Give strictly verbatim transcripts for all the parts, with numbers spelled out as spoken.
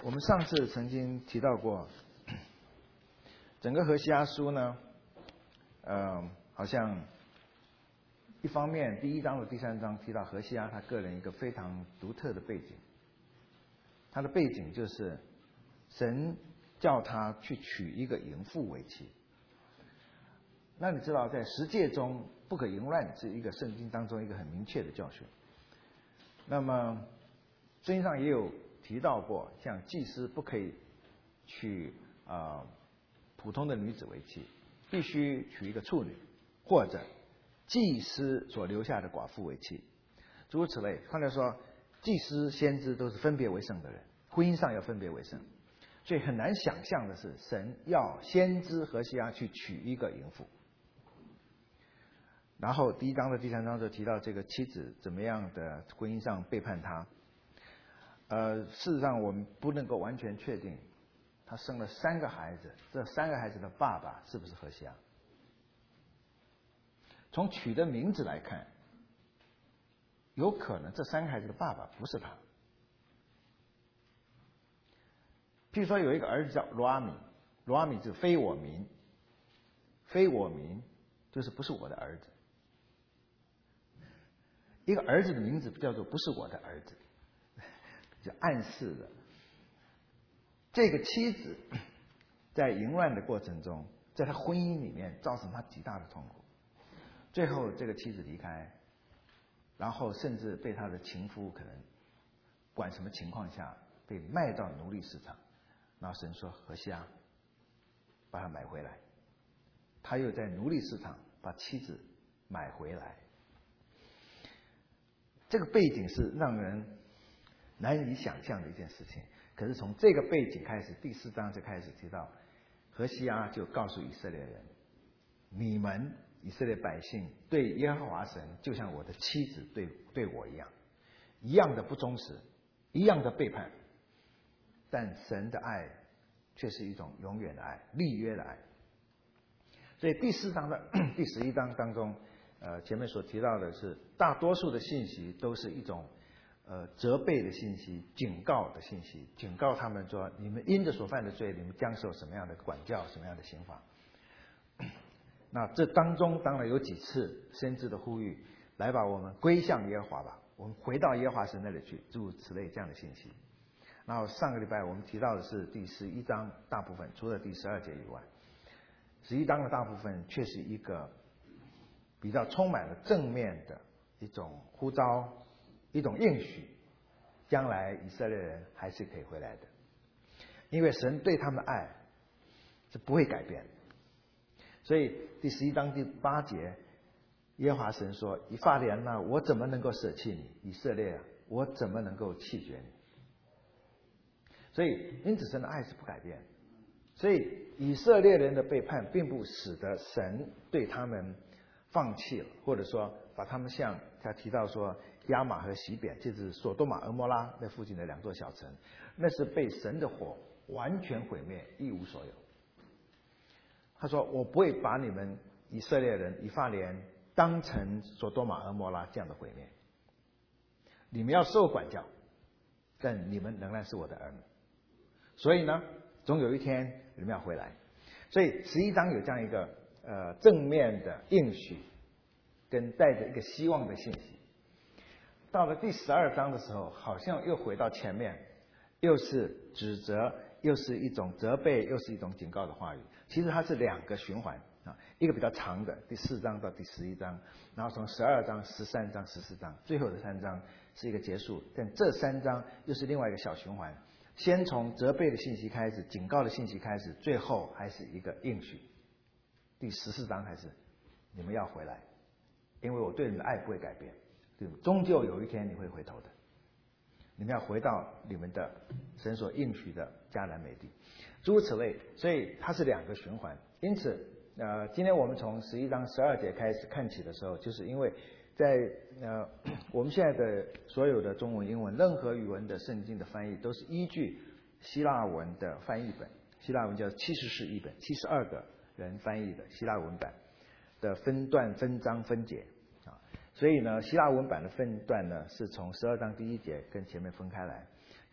我们上次曾经提到过，整个何西阿书呢，呃，好像一方面第一章和第三章提到何西阿他个人一个非常独特的背景，他的背景就是神叫他去娶一个淫妇为妻。那你知道，在十诫中不可淫乱是一个圣经当中一个很明确的教训。那么圣经上也有提到过，像祭司不可以娶啊、呃、普通的女子为妻，必须娶一个处女，或者祭司所留下的寡妇为妻，诸如此类。换句话说，祭司、先知都是分别为圣的人，婚姻上要分别为圣，所以很难想象的是，神要先知何西阿去娶一个淫妇。然后第一章的第三章就提到这个妻子怎么样的婚姻上背叛他。呃，事实上我们不能够完全确定，他生了三个孩子，这三个孩子的爸爸是不是何西阿？从取的名字来看，有可能这三个孩子的爸爸不是他。譬如说有一个儿子叫罗阿米，罗阿米就是非我民，非我民就是不是我的儿子。一个儿子的名字叫做不是我的儿子，就暗示了这个妻子在淫乱的过程中，在他婚姻里面造成他极大的痛苦。最后这个妻子离开，然后甚至被他的情夫可能管什么情况下被卖到奴隶市场，然后神说何西阿把他买回来，他又在奴隶市场把妻子买回来。这个背景是让人难以想象的一件事情。可是从这个背景开始，第四章就开始提到，何西阿就告诉以色列人，你们以色列百姓对耶和华神就像我的妻子对对我一样，一样的不忠实，一样的背叛，但神的爱却是一种永远的爱，立约的爱。所以第四章的第十一章当中，呃，前面所提到的是大多数的信息都是一种呃责备的信息、警告的信息，警告他们说，你们因着所犯的罪，你们将受什么样的管教，什么样的刑罚。那这当中当然有几次先知的呼吁，来吧，我们归向耶和华吧，我们回到耶和华神那里去，诸如此类这样的信息。然后上个礼拜我们提到的是第十一章大部分，除了第十二节以外，十一章的大部分却是一个比较充满了正面的一种呼召，一种应许，将来以色列人还是可以回来的，因为神对他们的爱是不会改变的。所以第十一章第八节，耶和华神说，以法莲啊，我怎么能够舍弃你？以色列啊，我怎么能够弃绝你？所以因此神的爱是不改变的。所以以色列人的背叛并不使得神对他们放弃了，或者说把他们像他提到说亚玛和洗扁，就是索多玛俄摩拉那附近的两座小城，那是被神的火完全毁灭，一无所有。他说，我不会把你们以色列人以法莲当成索多玛俄摩拉这样的毁灭，你们要受管教，但你们仍然是我的儿女。所以呢，总有一天你们要回来。所以十一章有这样一个呃正面的应许，跟带着一个希望的信息。到了第十二章的时候，好像又回到前面，又是指责，又是一种责备，又是一种警告的话语。其实它是两个循环啊，一个比较长的第四章到第十一章，然后从十二章、十三章、十四章，最后的三章是一个结束。但这三章又是另外一个小循环，先从责备的信息开始，警告的信息开始，最后还是一个应许。第十四章还是你们要回来，因为我对你们的爱不会改变，对，终究有一天你会回头的，你们要回到你们的神所应许的迦南美地，诸如此类。所以它是两个循环。因此呃，今天我们从十一章十二节开始看起的时候，就是因为在呃我们现在的所有的中文、英文任何语文的圣经的翻译都是依据希腊文的翻译本，希腊文叫七十士译本，七十二个人翻译的希腊文版的分段、分章、分节啊。所以呢，希腊文版的分段呢是从十二章第一节跟前面分开来。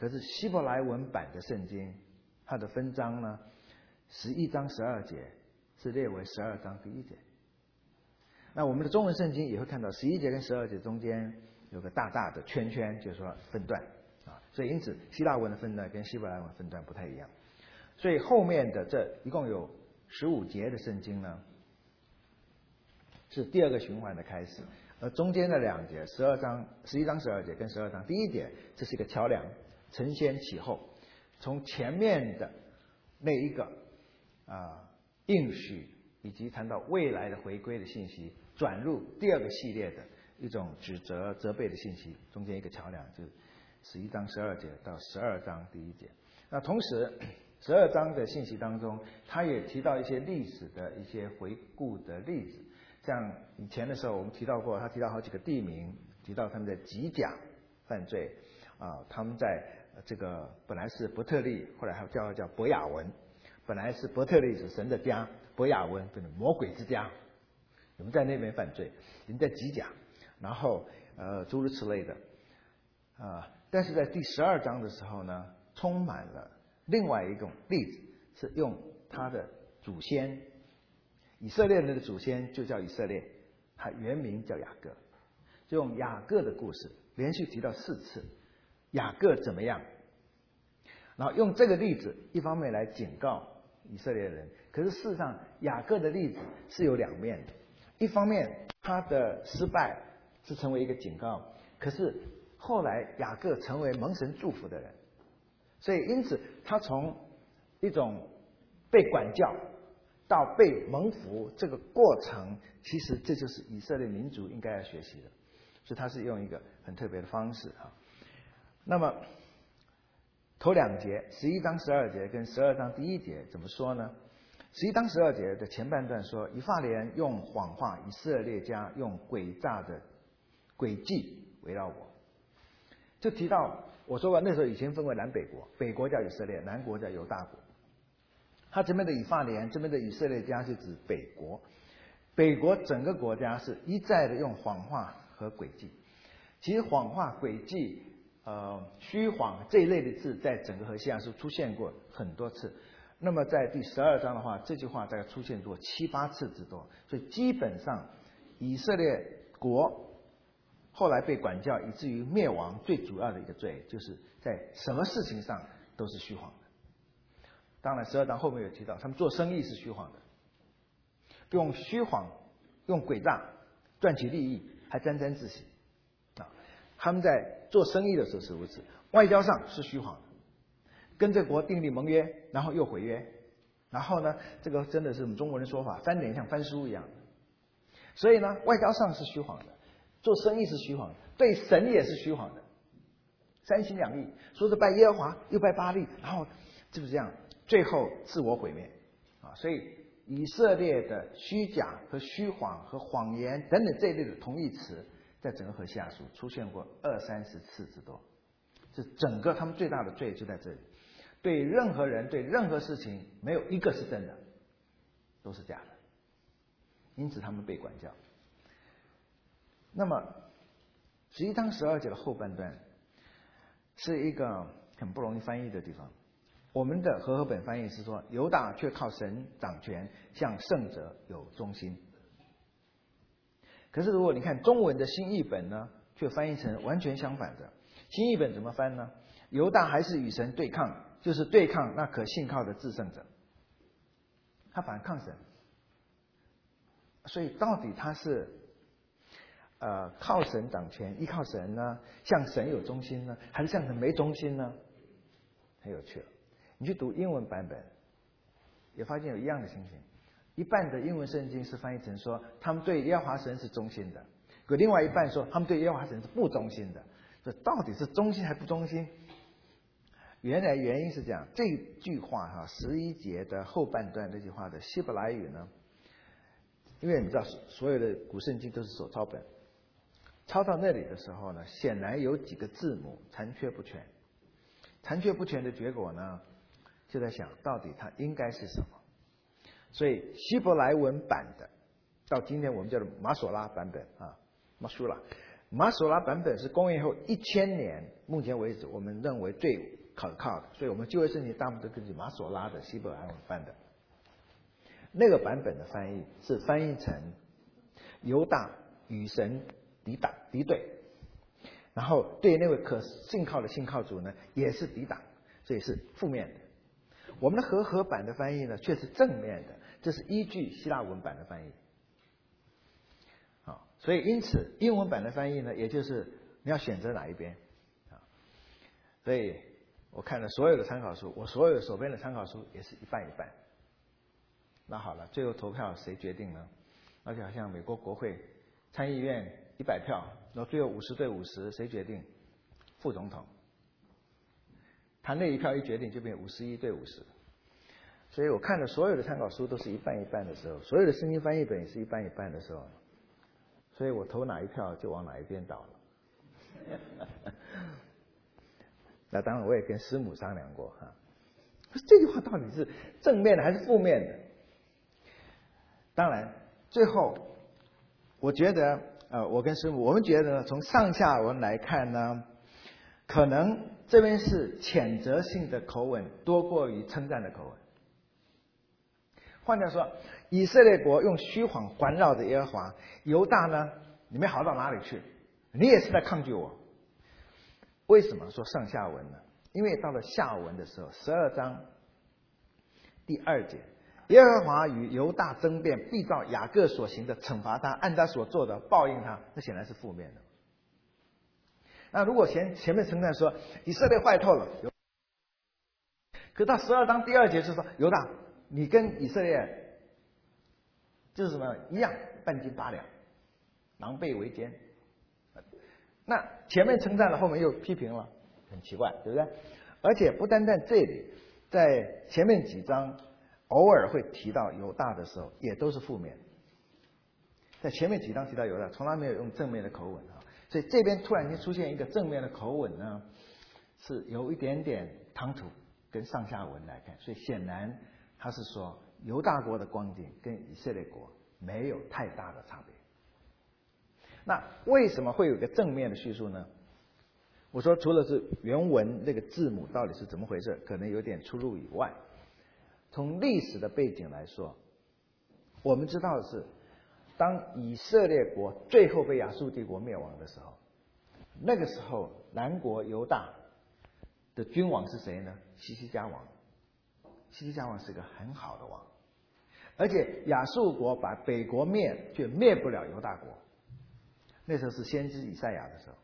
可是希伯来文版的圣经，它的分章呢，十一章十二节是列为十二章第一节。那我们的中文圣经也会看到十一节跟十二节中间有个大大的圈圈，就是说分段啊。所以因此希腊文的分段跟希伯来文分段不太一样。所以后面的这一共有十五节的圣经呢，是第二个循环的开始。而中间的两节，十二章、十一章十二节跟十二章第一节，这是一个桥梁，承先启后，从前面的那一个啊、呃、应许，以及谈到未来的回归的信息，转入第二个系列的一种指责、责备的信息，中间一个桥梁，就是十一章十二节到十二章第一节。那同时，十二章的信息当中，他也提到一些历史的一些回顾的例子。像以前的时候，我们提到过，他提到好几个地名，提到他们在吉甲犯罪啊，他们在这个本来是伯特利，后来还叫叫伯雅文，本来是伯特利是神的家，伯雅文变成魔鬼之家，我们在那边犯罪，人在吉甲，然后呃诸如此类的啊，但是在第十二章的时候呢，充满了另外一种例子，是用他的祖先。以色列人的祖先就叫以色列，他原名叫雅各，就用雅各的故事连续提到四次，雅各怎么样？然后用这个例子，一方面来警告以色列人，可是事实上雅各的例子是有两面的，一方面他的失败是成为一个警告，可是后来雅各成为蒙神祝福的人，所以因此他从一种被管教到被蒙福这个过程，其实这就是以色列民族应该要学习的，所以他是用一个很特别的方式啊。那么头两节，十一章十二节跟十二章第一节怎么说呢？十一章十二节的前半段说，以法莲用谎话，以色列家用诡诈的诡计围绕我，就提到我说过那时候以前分为南北国，北国叫以色列，南国叫犹大国。他这边的以法莲，这边的以色列家是指北国，北国整个国家是一再的用谎话和诡计。其实谎话、诡计、呃虚谎这一类的字，在整个何西阿书出现过很多次。那么在第十二章的话，这句话大概出现过七八次之多。所以基本上以色列国后来被管教，以至于灭亡，最主要的一个罪，就是在什么事情上都是虚谎。当然十二章后面有提到，他们做生意是虚谎的，用虚谎用诡诈赚取利益，还沾沾自喜啊！他们在做生意的时候是如此，外交上是虚谎的，跟这国订立盟约，然后又毁约，然后呢，这个真的是我们中国人说法，翻脸像翻书一样。所以呢，外交上是虚谎的，做生意是虚谎的，对神也是虚谎的，三心两意，说是拜耶和华，又拜巴力，然后是不是这样？最后自我毁灭啊！所以以色列的虚假和虚谎和谎言等等这一类的同义词，在整个何西阿书出现过二三十次之多。这整个他们最大的罪就在这里，对任何人对任何事情没有一个是真的，都是假的，因此他们被管教。那么十一章十二节的后半段是一个很不容易翻译的地方。我们的和合本翻译是说，犹大却靠神掌权，向圣者有忠心。可是如果你看中文的新译本呢，却翻译成完全相反的。新译本怎么翻呢？犹大还是与神对抗，就是对抗那可信靠的至圣者，他反抗神。所以到底他是呃靠神掌权，依靠神呢，向神有忠心呢，还是向神没忠心呢？很有趣了。你去读英文版本，也发现有一样的情形。一半的英文圣经是翻译成说，他们对耶和华神是忠心的，可另外一半说，他们对耶和华神是不忠心的。这到底是忠心还不忠心？原来原因是这样，这句话哈，十一节的后半段这句话的希伯来语呢，因为你知道所有的古圣经都是手抄本，抄到那里的时候呢，显然有几个字母残缺不全。残缺不全的结果呢，就在想到底它应该是什么。所以希伯来文版的，到今天我们叫做马索拉版本啊，马苏拉， 马索拉版本是公元后一千年，目前为止我们认为最可靠的，所以我们旧约圣经大部分都根据马索拉的希伯来文翻的。那个版本的翻译是翻译成犹大与神敌挡敌对，然后对那位可信靠的信靠主呢也是抵挡，所以是负面的。我们的和合版的翻译呢却是正面的，这是依据希腊文版的翻译。好，所以因此英文版的翻译呢，也就是你要选择哪一边啊。所以我看了所有的参考书，我所有手边的参考书也是一半一半。那好了，最后投票谁决定呢？而且好像美国国会参议院一百票，然后最后五十对五十，谁决定？副总统。他那一票一决定，就变五十一对五十。所以我看的所有的参考书都是一半一半的时候，所有的圣经翻译本也是一半一半的时候，所以我投哪一票就往哪一边倒了。那当然我也跟师母商量过哈，这句话到底是正面的还是负面的？当然最后我觉得呃，我跟师母我们觉得呢，从上下文来看呢，可能这边是谴责性的口吻多过于称赞的口吻。换句话说，以色列国用虚谎环绕着耶和华，犹大呢，你没好到哪里去，你也是在抗拒我。为什么说上下文呢？因为到了下文的时候，十二章第二节，耶和华与犹大争辩，必照雅各所行的惩罚他，按他所做的报应他，那显然是负面的。那如果前前面称赞说以色列坏透了，可到十二章第二节是说犹大，你跟以色列就是什么一样，半斤八两，狼狈为奸。那前面称赞了，后面又批评了，很奇怪，对不对？而且不单单这里，在前面几章偶尔会提到犹大的时候，也都是负面。在前面几章提到犹大，从来没有用正面的口吻啊，所以这边突然间出现一个正面的口吻呢，是有一点点唐突，跟上下文来看，所以显然他是说犹大国的光景跟以色列国没有太大的差别。那为什么会有一个正面的叙述呢？我说除了是原文那个字母到底是怎么回事，可能有点出入以外，从历史的背景来说，我们知道的是，当以色列国最后被亚述帝国灭亡的时候，那个时候南国犹大的君王是谁呢？西西家王。西西家王是个很好的王，而且亚述国把北国灭，却灭不了犹大国。那时候是先知以赛亚的时候，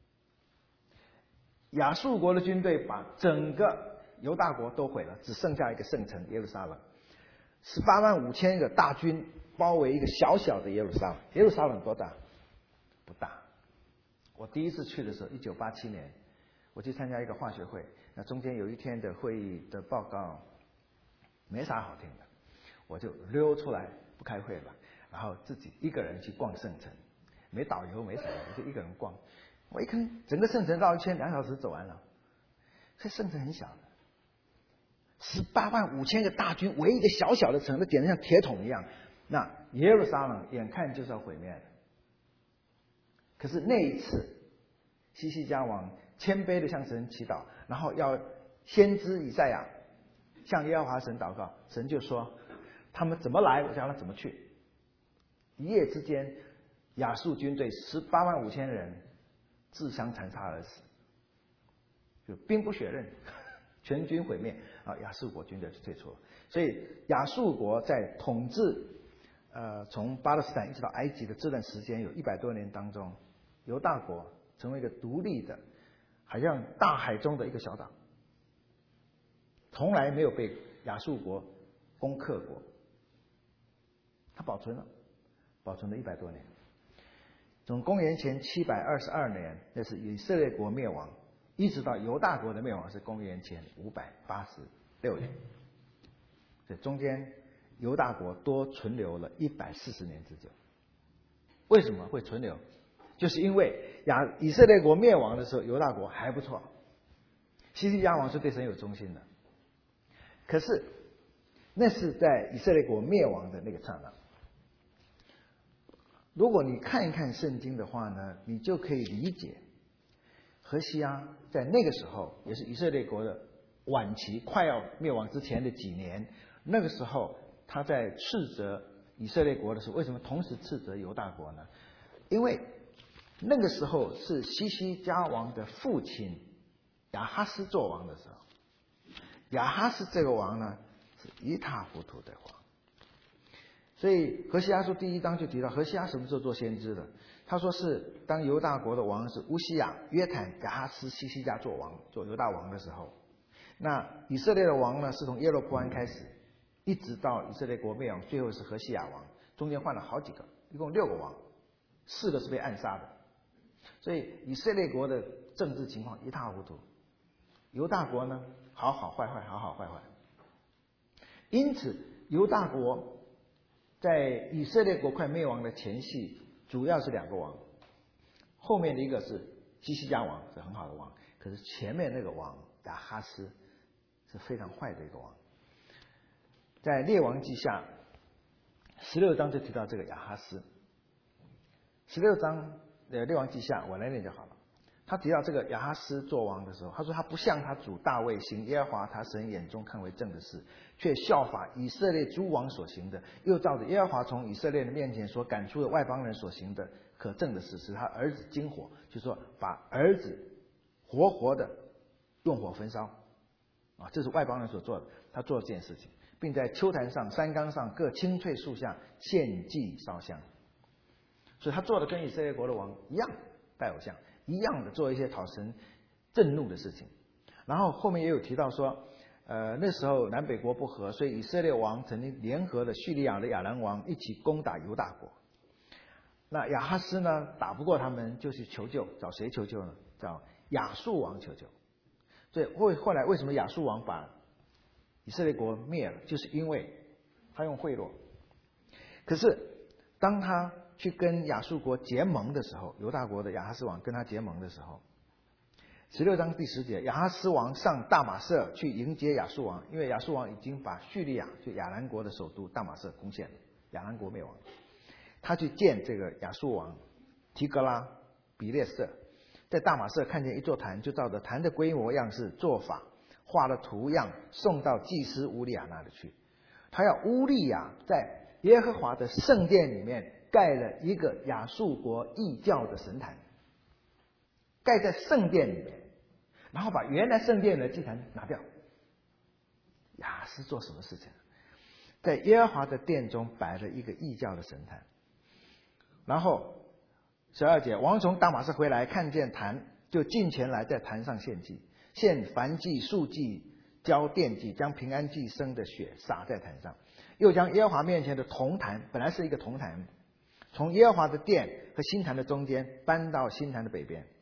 亚述国的军队把整个犹大国都毁了，只剩下一个圣城耶路撒冷，十八万五千个大军包围一个小小的耶路撒冷。耶路撒冷多大？不大。我第一次去的时候，一九八七年，我去参加一个化学会，那中间有一天的会议的报告没啥好听的，我就溜出来不开会了，然后自己一个人去逛圣城。没导游没什么，我就一个人逛。我一看，整个圣城绕一圈，两小时走完了。这圣城很小的，十八万五千个大军围一个小小的城，那简直像铁桶一样。那耶路撒冷眼看就是要毁灭的。可是那一次，西西家王谦卑的向神祈祷，然后要先知以赛亚向耶和华神祷告，神就说：他们怎么来，我叫他怎么去。一夜之间，亚述军队十八万五千人自相残杀而死，就兵不血刃，全军毁灭啊！亚述国军队就退出了。所以亚述国在统治呃从巴勒斯坦一直到埃及的这段时间有一百多年当中，犹大国成为一个独立的，好像大海中的一个小岛，从来没有被亚述国攻克过，它保存了，保存了一百多年。从公元前七百二十二年，那是以色列国灭亡，一直到犹大国的灭亡是公元前五百八十六年，这中间犹大国多存留了一百四十年之久。为什么会存留？就是因为亚以色列国灭亡的时候，犹大国还不错，西西家王是对神有忠心的。可是那是在以色列国灭亡的那个刹那。 如果你看一看圣经的话呢，你就可以理解何西阿在那个时候，也是以色列国的晚期快要灭亡之前的几年，那个时候他在斥责以色列国的时候，为什么同时斥责犹大国呢？因为那个时候是西西家王的父亲亚哈斯做王的时候，亚哈斯这个王呢是一塌糊涂的王。所以何西阿书第一章就提到何西阿什么时候做先知的？他说是当犹大国的王是乌西雅、约坦、亚哈斯、西西家做王，做犹大王的时候，那以色列的王呢是从耶罗波安开始，一直到以色列国灭亡，最后是何西亚王，中间换了好几个，一共六个王，四个是被暗杀的。所以以色列国的政治情况一塌糊涂，犹大国呢好好坏坏，好好坏坏。因此犹大国在以色列国快灭亡的前夕，主要是两个王，后面的一个是西西家王，是很好的王，可是前面那个王亚哈斯是非常坏的一个王。在列王记下十六章就提到这个亚哈斯，十六章的列王记下我来念就好了。他提到这个亚哈斯做王的时候，他说他不像他主大卫行耶和华他神眼中看为正的事，却效法以色列诸王所行的，又照着耶和华从以色列的面前所赶出的外邦人所行的可正的事，使他儿子经火，就是说把儿子活活的用火焚烧啊，这是外邦人所做的，他做了这件事情，并在丘坛上、山冈上各青翠树下献祭烧香。所以他做的跟以色列国的王一样，拜偶像一样的做一些讨神震怒的事情。然后后面也有提到说，呃，那时候南北国不和，所以以色列王曾经联合了叙利亚的亚兰王一起攻打犹大国。那亚哈斯呢打不过他们，就去求救，找谁求救呢？找亚述王求救。所以后后来为什么亚述王把以色列国灭了，就是因为他用贿赂。可是当他去跟亚述国结盟的时候，犹大国的亚哈斯王跟他结盟的时候，十六章第十节，亚哈斯王上大马色去迎接亚述王，因为亚述王已经把叙利亚就亚兰国的首都大马色攻陷了，亚兰国灭亡。他去见这个亚述王提格拉比列色，在大马色看见一座坛，就照着坛的规模样式做法画了图样，送到祭司乌利亚那里去。他要乌利亚在耶和华的圣殿里面盖了一个亚述国异教的神坛，盖在圣殿里面，然后把原来圣殿的祭坛拿掉。亚哈斯做什么事情？在耶和华的殿中摆了一个异教的神坛。然后十二节，王从大马色回来，看见坛，就进前来，在坛上献祭，献燔祭、素祭、交奠祭，将平安祭生的血洒在坛上，又将耶和华面前的铜坛，本来是一个铜坛，从耶和华的殿和新坛的中间搬到新坛的北边。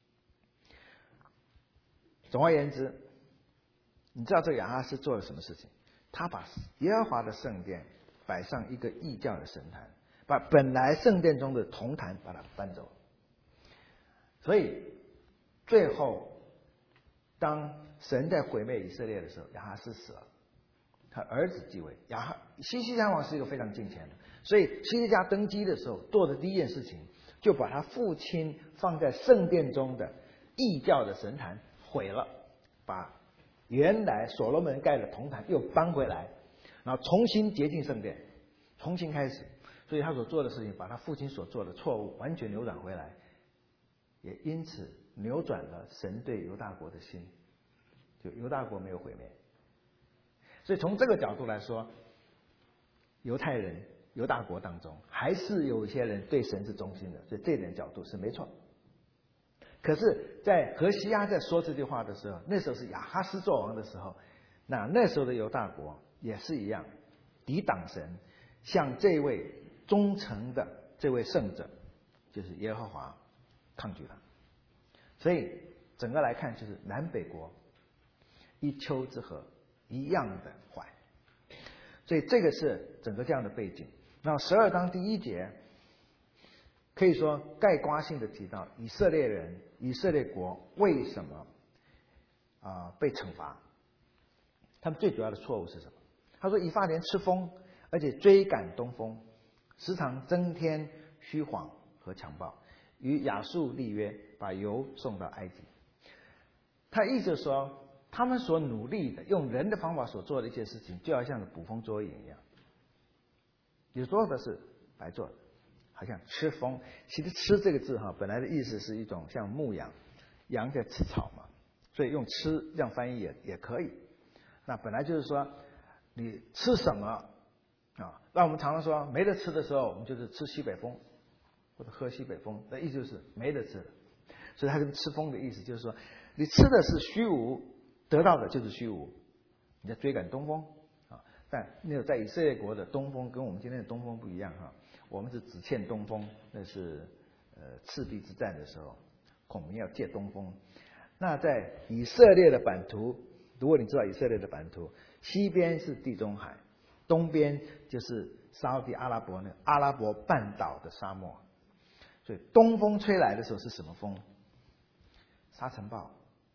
总而言之，你知道这个亚哈斯做了什么事情？他把耶和华的圣殿摆上一个异教的神坛，把本来圣殿中的铜坛把它搬走。所以最后当神在毁灭以色列的时候，亚哈斯死了，他儿子继位。亚哈西西家王是一个非常敬虔的，所以西西家登基的时候做的第一件事情，就把他父亲放在圣殿中的异教的神坛毁了，把原来所罗门盖的铜坛又搬回来，然后重新洁净圣殿，重新开始。所以他所做的事情，把他父亲所做的错误完全扭转回来，也因此扭转了神对犹大国的心，就犹大国没有毁灭。所以从这个角度来说，犹太人犹大国当中还是有一些人对神是忠心的，所以这点角度是没错。可是在何西阿在说这句话的时候，那时候是亚哈斯做王的时候，那那时候的犹大国也是一样，抵挡神，向这位忠诚的这位圣者，就是耶和华抗拒他。所以整个来看，就是南北国一丘之貉，一样的坏。所以这个是整个这样的背景。那十二章第一节可以说概括性的提到以色列人、以色列国为什么啊、呃、被惩罚。他们最主要的错误是什么？他说以法莲吃风，而且追赶东风，时常增添虚谎和强暴，与亚述立约，把油送到埃及。他意思说，他们所努力的用人的方法所做的一些事情，就好像捕风捉影一样，有做的是白做的，好像吃风。其实吃这个字哈，本来的意思是一种像牧羊，羊在吃草嘛，所以用吃这样翻译也也可以。那本来就是说你吃什么啊？那我们常常说没得吃的时候，我们就是吃西北风或者喝西北风，那意思就是没得吃了。所以它跟吃风的意思就是说，你吃的是虚无，得到的就是虚无，你在追赶东风啊。但那个在以色列国的东风跟我们今天的东风不一样哈，我们是只欠东风，那是呃赤壁之战的时候，孔明要借东风。那在以色列的版图，如果你知道以色列的版图，西边是地中海，东边就是沙特阿拉伯那阿拉伯半岛的沙漠，所以东风吹来的时候是什么风？沙尘暴，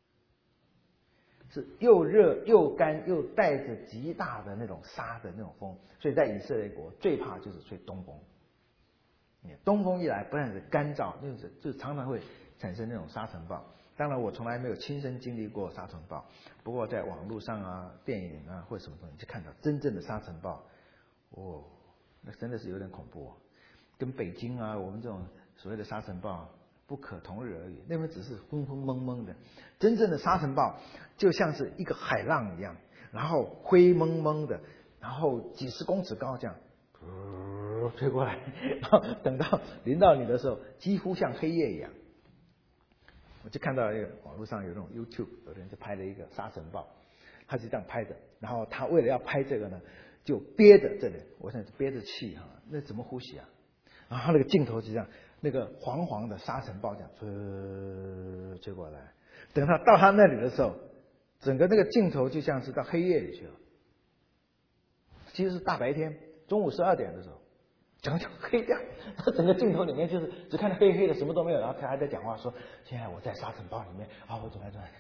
是又热又干又带着极大的那种沙的那种风，所以在以色列国最怕就是吹东风。东风一来，不但是干燥，就是就常常会产生那种沙尘暴。当然，我从来没有亲身经历过沙尘暴，不过在网络上啊、电影啊或者什么东西，就看到真正的沙尘暴，哦，那真的是有点恐怖哦，跟北京啊我们这种所谓的沙尘暴不可同日而语。那边只是风风蒙蒙的，真正的沙尘暴就像是一个海浪一样，然后灰蒙蒙的，然后几十公尺高这样。吹过来，然后等到临到你的时候，几乎像黑夜一样。我就看到那个网络上有那种 YouTube， 有人就拍了一个沙尘暴，他是这样拍的，然后他为了要拍这个呢，就憋着这里，我想憋着气哈，那怎么呼吸啊？然后他那个镜头就这样，那个黄黄的沙尘暴这样吹吹过来，等他到他那里的时候，整个那个镜头就像是到黑夜里去了，其实是大白天。中午十二点的时候，整就黑掉，他整个镜头里面就是只看到黑黑的，什么都没有，然后他还在讲话说：“现在我在沙尘暴里面啊，我怎么怎么。”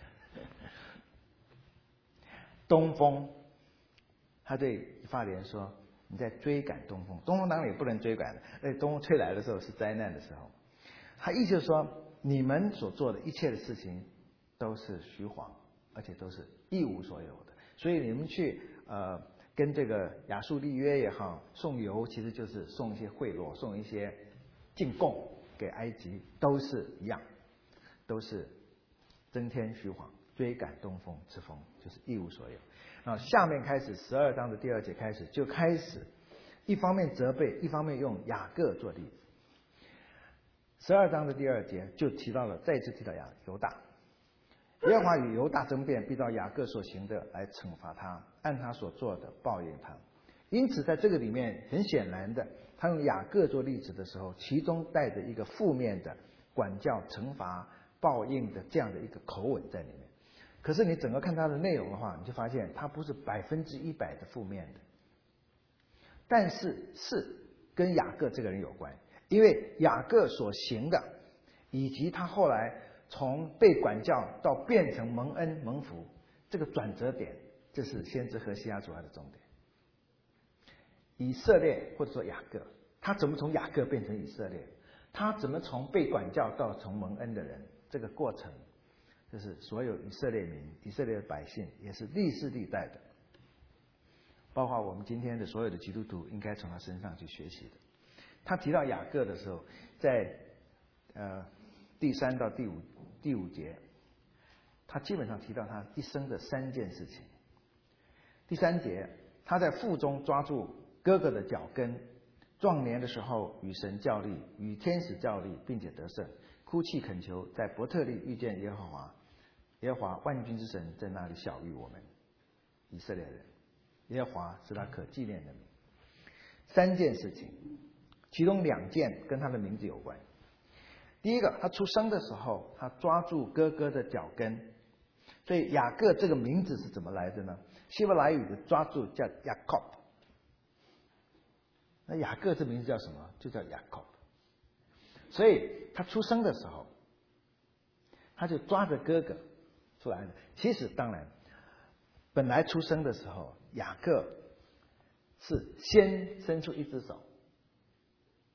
东风，他对以法莲说：“你在追赶东风，东风当然也不能追赶的，那东风吹来的时候是灾难的时候。”他意思就是说，你们所做的一切的事情都是虚谎，而且都是一无所有的，所以你们去呃。跟这个亚述立约也好，送油其实就是送一些贿赂，送一些进贡给埃及，都是一样，都是增添虚谎，追赶东风之风，就是一无所有。然后下面开始十二章的第二节开始就开始，一方面责备，一方面用雅各做例子。十二章的第二节就提到了，再次提到亚犹大。耶和华与犹大争辩，必照雅各所行的来惩罚他，按他所做的报应他。因此，在这个里面，很显然的，他用雅各做例子的时候，其中带着一个负面的管教、惩罚、报应的这样的一个口吻在里面。可是你整个看他的内容的话，你就发现他不是百分之一百的负面的，但是是跟雅各这个人有关，因为雅各所行的，以及他后来从被管教到变成蒙恩蒙福，这个转折点，这是先知何西阿主要的重点。以色列或者说雅各，他怎么从雅各变成以色列？他怎么从被管教到从蒙恩的人？这个过程，就是所有以色列民、以色列的百姓，也是历世历代的，包括我们今天的所有的基督徒，应该从他身上去学习的。他提到雅各的时候，在呃第三到第五第五节，他基本上提到他一生的三件事情。第三节，他在腹中抓住哥哥的脚跟，壮年的时候与神较力，与天使较力，并且得胜，哭泣恳求，在伯特利遇见耶和华，耶和华万军之神在那里晓谕我们以色列人，耶和华是他可纪念的名。三件事情，其中两件跟他的名字有关。第一个，他出生的时候，他抓住哥哥的脚跟，所以雅各这个名字是怎么来的呢？希伯来语的抓住叫 Jacob， 那雅各这名字叫什么？就叫 Jacob。所以他出生的时候，他就抓着哥哥出来的。其实当然，本来出生的时候，雅各是先伸出一只手，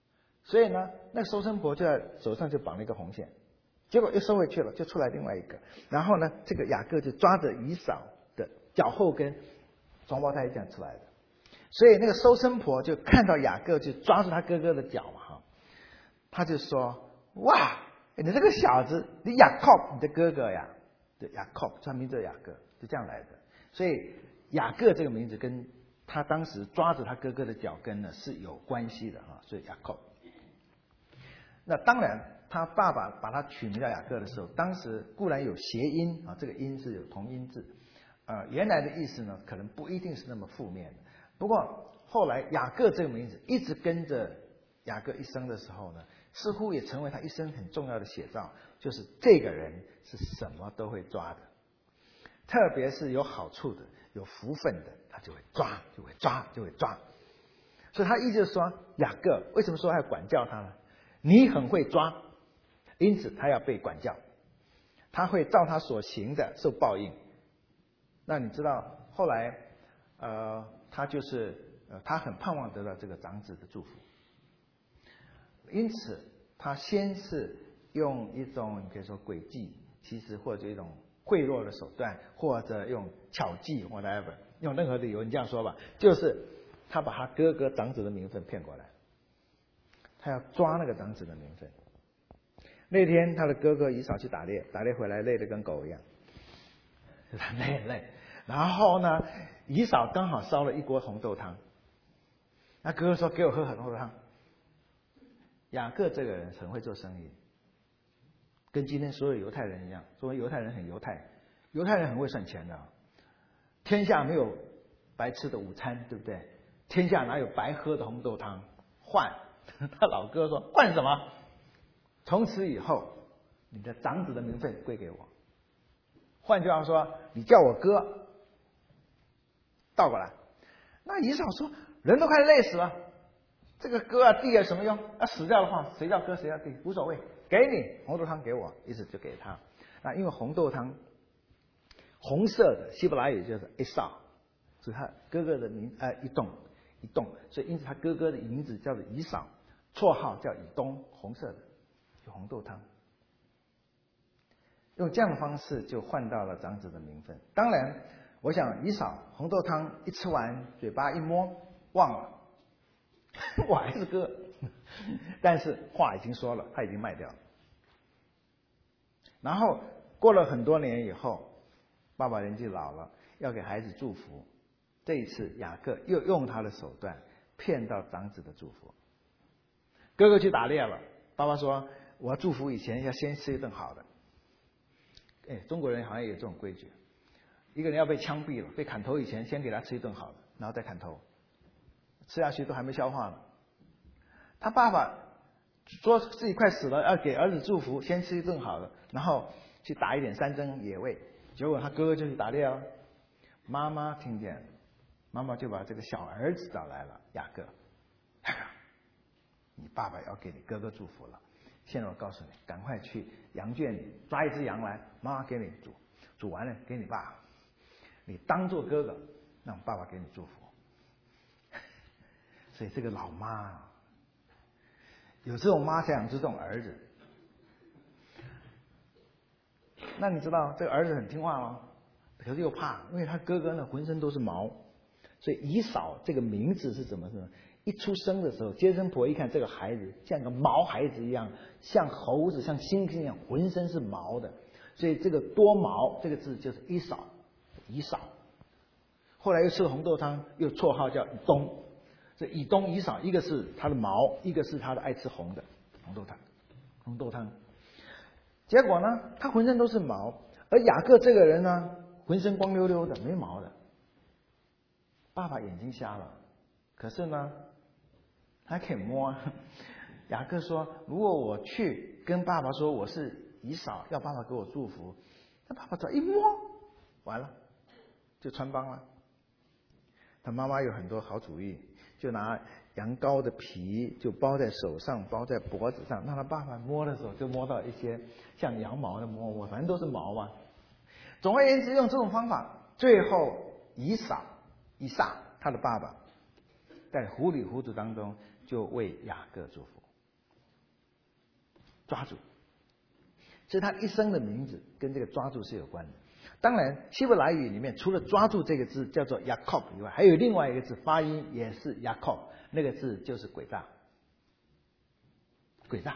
所以呢，那个收生婆就在手上就绑了一个红线，结果又收回去了，就出来另外一个。然后呢，这个雅各就抓着以扫的脚后跟，双胞胎这样出来的。所以那个收生婆就看到雅各就抓住他哥哥的脚嘛，哈，他就说：“哇，你这个小子，你雅各，你的哥哥呀，对，雅各，他名字叫雅各，就这样来的。所以雅各这个名字跟他当时抓着他哥哥的脚跟呢是有关系的哈，所以雅各。那当然，他爸爸把他取名叫雅各的时候，当时固然有谐音啊，这个音是有同音字，呃，原来的意思呢可能不一定是那么负面的。不过后来雅各这个名字一直跟着雅各一生的时候呢，似乎也成为他一生很重要的写照，就是这个人是什么都会抓的，特别是有好处的、有福分的，他就会抓，就会抓，就会抓。所以他意思就是说，雅各为什么说要管教他呢？你很会抓，因此他要被管教，他会照他所行的受报应。那你知道后来，呃，他就是呃，他很盼望得到这个长子的祝福，因此他先是用一种你可以说诡计，其实或者一种贿赂的手段，或者用巧计 whatever， 用任何理由，你这样说吧，就是他把他哥哥长子的名分骗过来，他要抓那个长子的名分。那天他的哥哥以扫去打猎，打猎回来累得跟狗一样，很累很累。然后呢，以扫刚好烧了一锅红豆汤，那哥哥说：“给我喝红豆汤。”雅各这个人很会做生意，跟今天所有犹太人一样，作为犹太人很犹太，犹太人很会算钱的。天下没有白吃的午餐，对不对？天下哪有白喝的红豆汤？换他老哥说：“换什么？从此以后，你的长子的名分归给我。”换句话说，你叫我哥。倒过来，那以扫说：“人都快累死了，这个哥啊弟有什么用？啊死掉的话，谁叫哥谁叫弟无所谓，给你红豆汤给我，意思就给他。那因为红豆汤红色的希伯来语就是以扫，是他哥哥的名呃以东以东，所以因此他哥哥的名字叫做以扫，绰号叫以东，红色的就红豆汤。用这样的方式就换到了长子的名分。当然，我想以扫红豆汤一吃完，嘴巴一摸忘了，我还是哥，但是话已经说了，他已经卖掉了。然后过了很多年以后，爸爸年纪老了，要给孩子祝福。这一次雅各又用他的手段骗到长子的祝福。哥哥去打猎了，爸爸说：“我要祝福以前要先吃一顿好的。”哎，中国人好像也有这种规矩。一个人要被枪毙了，被砍头以前，先给他吃一顿好的，然后再砍头，吃下去都还没消化呢。他爸爸说自己快死了，要给儿子祝福，先吃一顿好的，然后去打一点山珍野味。结果他哥哥就去打猎了，妈妈听见了，妈妈就把这个小儿子找来了，雅各，你爸爸要给你哥哥祝福了。现在我告诉你，赶快去羊圈里抓一只羊来，妈妈给你煮，煮完了给你爸。你当做哥哥，让爸爸给你祝福。所以这个老妈有这种妈才养出这种儿子。那你知道这个儿子很听话吗？可是又怕，因为他哥哥呢浑身都是毛，所以以扫这个名字是怎么呢？一出生的时候，接生婆一看这个孩子像个毛孩子一样，像猴子、像猩猩一样，浑身是毛的，所以这个多毛这个字就是以扫。以扫，后来又吃了红豆汤，又绰号叫以东。这以东、以扫，一个是他的毛，一个是他的爱吃红的红豆汤。红豆汤，结果呢，他浑身都是毛，而雅各这个人呢，浑身光溜溜的，没毛的。爸爸眼睛瞎了，可是呢，还可以摸。雅各说：“如果我去跟爸爸说我是以扫，要爸爸给我祝福，那爸爸只要一摸，完了。”就穿帮了。他妈妈有很多好主意，就拿羊羔的皮就包在手上，包在脖子上，让他爸爸摸的时候就摸到一些像羊毛的摸摸，反正都是毛嘛。总而言之，用这种方法，最后以扫、以撒他的爸爸在糊里糊涂当中就为雅各祝福。 抓住。所以他一生的名字跟这个抓住是有关的。当然，希伯来语里面除了抓住这个字叫做 Yaakov 以外，还有另外一个字发音也是 Yaakov， 那个字就是诡诈。诡诈。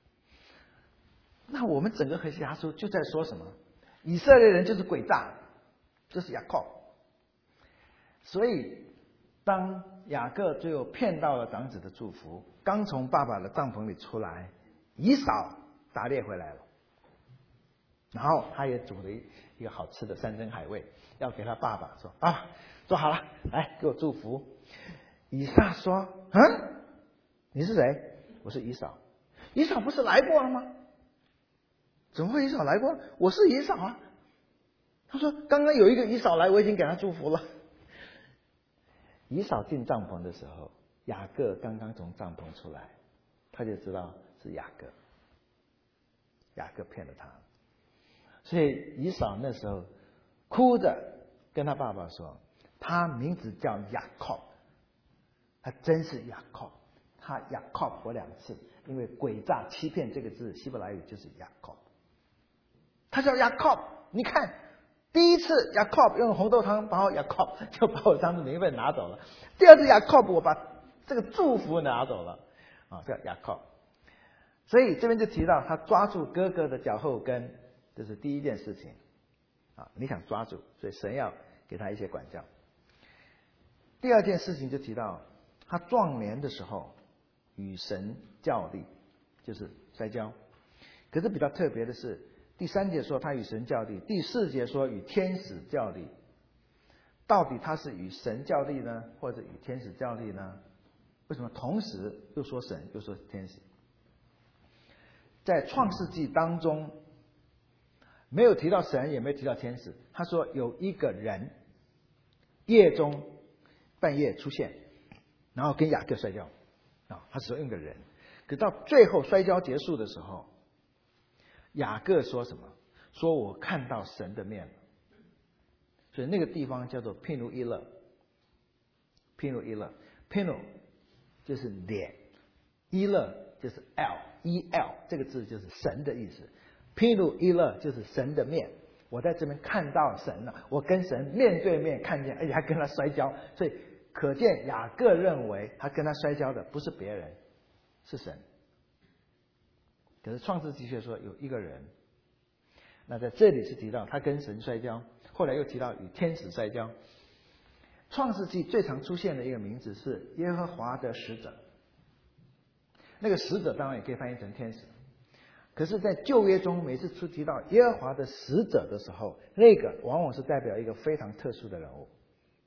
那我们整个何西阿书就在说什么？以色列人就是诡诈，就是 Yaakov。所以，当雅各最后骗到了长子的祝福，刚从爸爸的帐篷里出来，以扫打猎回来了。然后他也煮了一个好吃的山珍海味，要给他爸爸说：“啊，做好了，来给我祝福。”以撒说：“嗯，你是谁？我是以扫。以扫不是来过了吗？怎么会以扫来过？我是以扫啊。”他说：“刚刚有一个以扫来，我已经给他祝福了。”以扫进帐篷的时候，雅各刚刚从帐篷出来，他就知道是雅各，雅各骗了他。所以以扫那时候哭着跟他爸爸说，他名字叫雅各，他真是雅各，他雅各我两次，因为诡诈欺骗这个字希伯来语就是雅各，他叫雅各。你看第一次雅各用红豆汤把我雅各就把我当成名分拿走了，第二次雅各我把这个祝福拿走了啊，叫雅各。所以这边就提到他抓住哥哥的脚后跟，这是第一件事情啊，你想抓住，所以神要给他一些管教。第二件事情就提到他壮年的时候与神较力，就是摔跤。可是比较特别的是，第三节说他与神较力，第四节说与天使较力。到底他是与神较力呢，或者与天使较力呢？为什么同时又说神又说天使？在创世纪当中没有提到神，也没有提到天使。他说有一个人夜中半夜出现，然后跟雅各摔跤啊，他只说用一个人。可到最后摔跤结束的时候，雅各说什么？说我看到神的面了。所以那个地方叫做毗努伊勒，毗努伊勒，毗努就是脸，伊勒就是 L E L 这个字就是神的意思。毗努伊勒就是神的面，我在这边看到神了，我跟神面对面看见，而且还跟他摔跤，所以可见雅各认为他跟他摔跤的不是别人，是神。可是创世纪却说有一个人，那在这里是提到他跟神摔跤，后来又提到与天使摔跤。创世纪最常出现的一个名字是耶和华的使者，那个使者当然也可以翻译成天使。可是在旧约中每次出提到耶和华的使者的时候，那个往往是代表一个非常特殊的人物。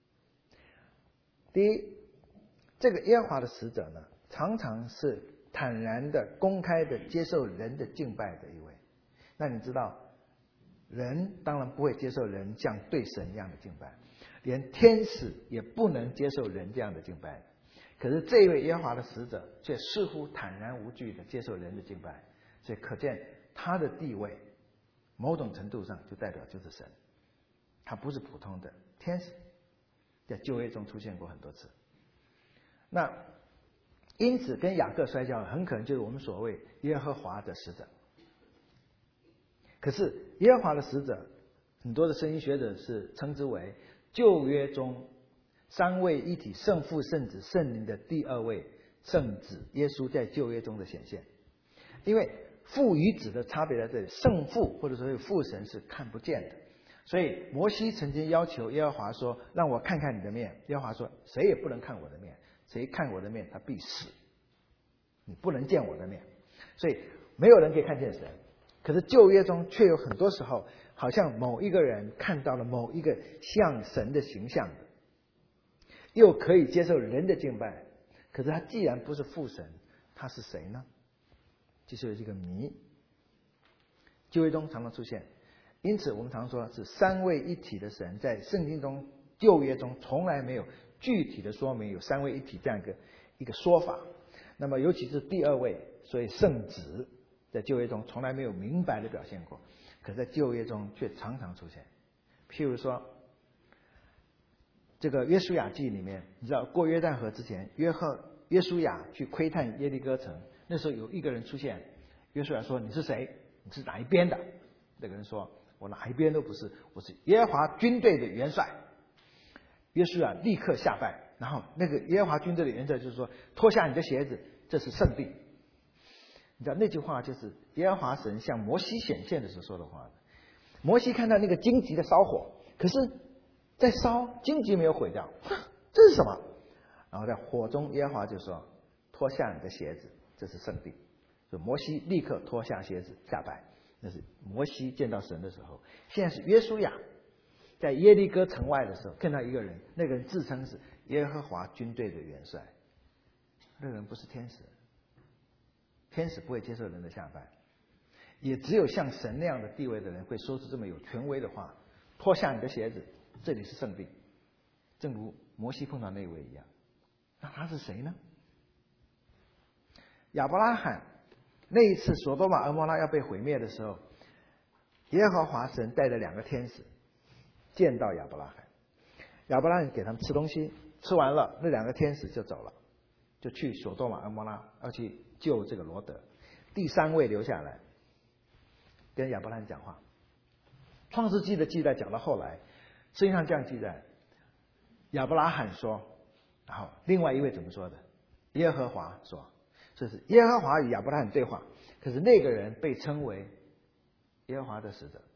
第一，这个耶和华的使者呢，常常是坦然的公开的接受人的敬拜的一位。那你知道人当然不会接受人像对神一样的敬拜，连天使也不能接受人这样的敬拜。可是这一位耶和华的使者却似乎坦然无惧的接受人的敬拜，所以可见他的地位某种程度上就代表就是神，他不是普通的天使，在旧约中出现过很多次。那因此跟雅各摔跤很可能就是我们所谓耶和华的使者。可是耶和华的使者，很多的圣经学者是称之为旧约中三位一体圣父圣子圣灵的第二位圣子耶稣在旧约中的显现。因为父与子的差别在这里，圣父或者说父神是看不见的，所以摩西曾经要求耶和华说，让我看看你的面。耶和华说，谁也不能看我的面，谁看我的面他必死，你不能见我的面。所以没有人可以看见神。可是旧约中却有很多时候，好像某一个人看到了某一个像神的形象的，又可以接受人的敬拜。可是他既然不是父神，他是谁呢？就是有这个谜。旧约中常常出现，因此我们常说是三位一体的神，在圣经中旧约中从来没有具体的说明有三位一体这样一个一个说法。那么尤其是第二位，所以圣子在旧约中从来没有明白的表现过，可在旧约中却常常出现。譬如说这个约书亚记里面，你知道过约旦河之前，约翰约书亚去窥探耶利哥城，那时候有一个人出现， 约书亚说：“你是谁？你是哪一边的？”那个人说：“我哪一边都不是，我是耶和华军队的元帅。”约书亚立刻下拜，然后那个耶和华军队的元帅就是说：“脱下你的鞋子，这是圣地。”你知道那句话就是耶和华神向摩西显现的时候说的话。摩西看到那个荆棘的烧火，可是在烧，荆棘没有毁掉，这是什么？然后在火中，耶和华就说：“脱下你的鞋子，这是圣地。”所以摩西立刻脱下鞋子下拜。那是摩西见到神的时候。现在是约书亚在耶利哥城外的时候，看到一个人，那个人自称是耶和华军队的元帅。那个人不是天使，天使不会接受人的下拜，也只有像神那样的地位的人会说出这么有权威的话：“脱下你的鞋子，这里是圣地。”正如摩西碰到那位一样。那他是谁呢？亚伯拉罕那一次所多玛蛾摩拉要被毁灭的时候，耶和华神带着两个天使见到亚伯拉罕，亚伯拉罕给他们吃东西，吃完了，那两个天使就走了，就去所多玛蛾摩拉要去救这个罗得。第三位留下来跟亚伯拉罕讲话。创世纪的记载讲到后来，圣经上这样记载：亚伯拉罕说，然后另外一位怎么说的？耶和华说。这是耶和华与亚伯拉罕对话，可是那个人被称为耶和华的使者。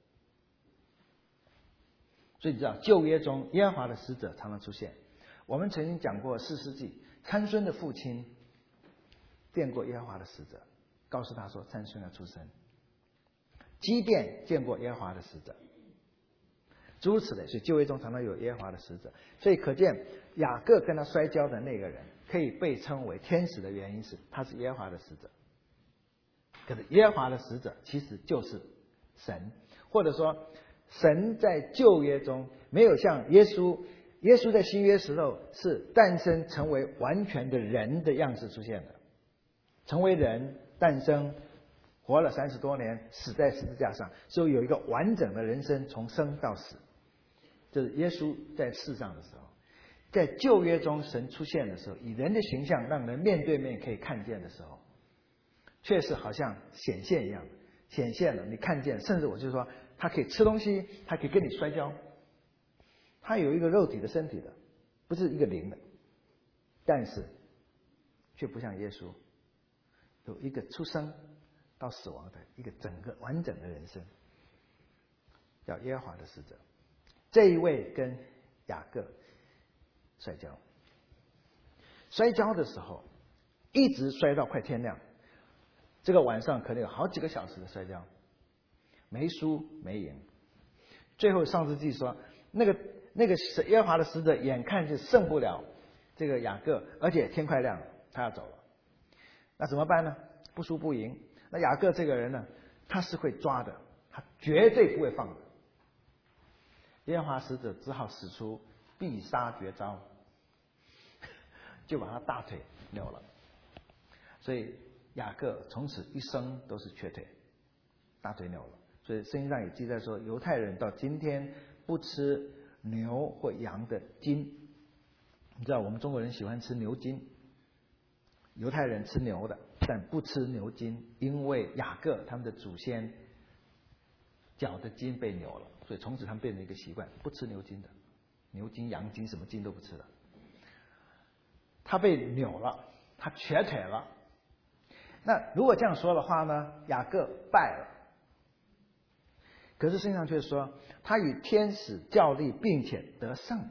所以你知道旧约中耶和华的使者常常出现。我们曾经讲过士师记，参孙的父亲见过耶和华的使者，告诉他说参孙要出生。基甸见过耶和华的使者，诸如此类。所以旧约中常常有耶和华的使者。所以可见雅各跟他摔跤的那个人可以被称为天使的原因是他是耶和华的使者。可是耶和华的使者其实就是神，或者说神在旧约中没有像耶稣，耶稣在新约时候是诞生成为完全的人的样式出现的，成为人，诞生，活了三十多年，死在十字架上，所以有一个完整的人生，从生到死。这是耶稣在世上的时候。在旧约中神出现的时候，以人的形象让人面对面可以看见的时候，确实好像显现一样，显现了，你看见，甚至我就说他可以吃东西，他可以跟你摔跤，他有一个肉体的身体的，不是一个灵的，但是却不像耶稣有一个出生到死亡的一个整个完整的人生，叫耶和华的使者。这一位跟雅各摔跤，摔跤的时候一直摔到快天亮，这个晚上可能有好几个小时的摔跤，没输没赢。最后上世纪说，那个那个耶和华的使者眼看就胜不了这个雅各，而且天快亮了，他要走了。那怎么办呢？不输不赢。那雅各这个人呢，他是会抓的，他绝对不会放的。耶和华使者只好使出必杀绝招，就把他大腿扭了。所以雅各从此一生都是瘸腿，大腿扭了。所以圣经上也记载说，犹太人到今天不吃牛或羊的筋。你知道我们中国人喜欢吃牛筋，犹太人吃牛的，但不吃牛筋，因为雅各他们的祖先脚的筋被扭了，所以从此他们变成一个习惯，不吃牛筋的，牛筋、羊筋什么筋都不吃了。他被扭了，他瘸腿了。那如果这样说的话呢，雅各败了。可是圣经上却说，他与天使较力，并且得胜。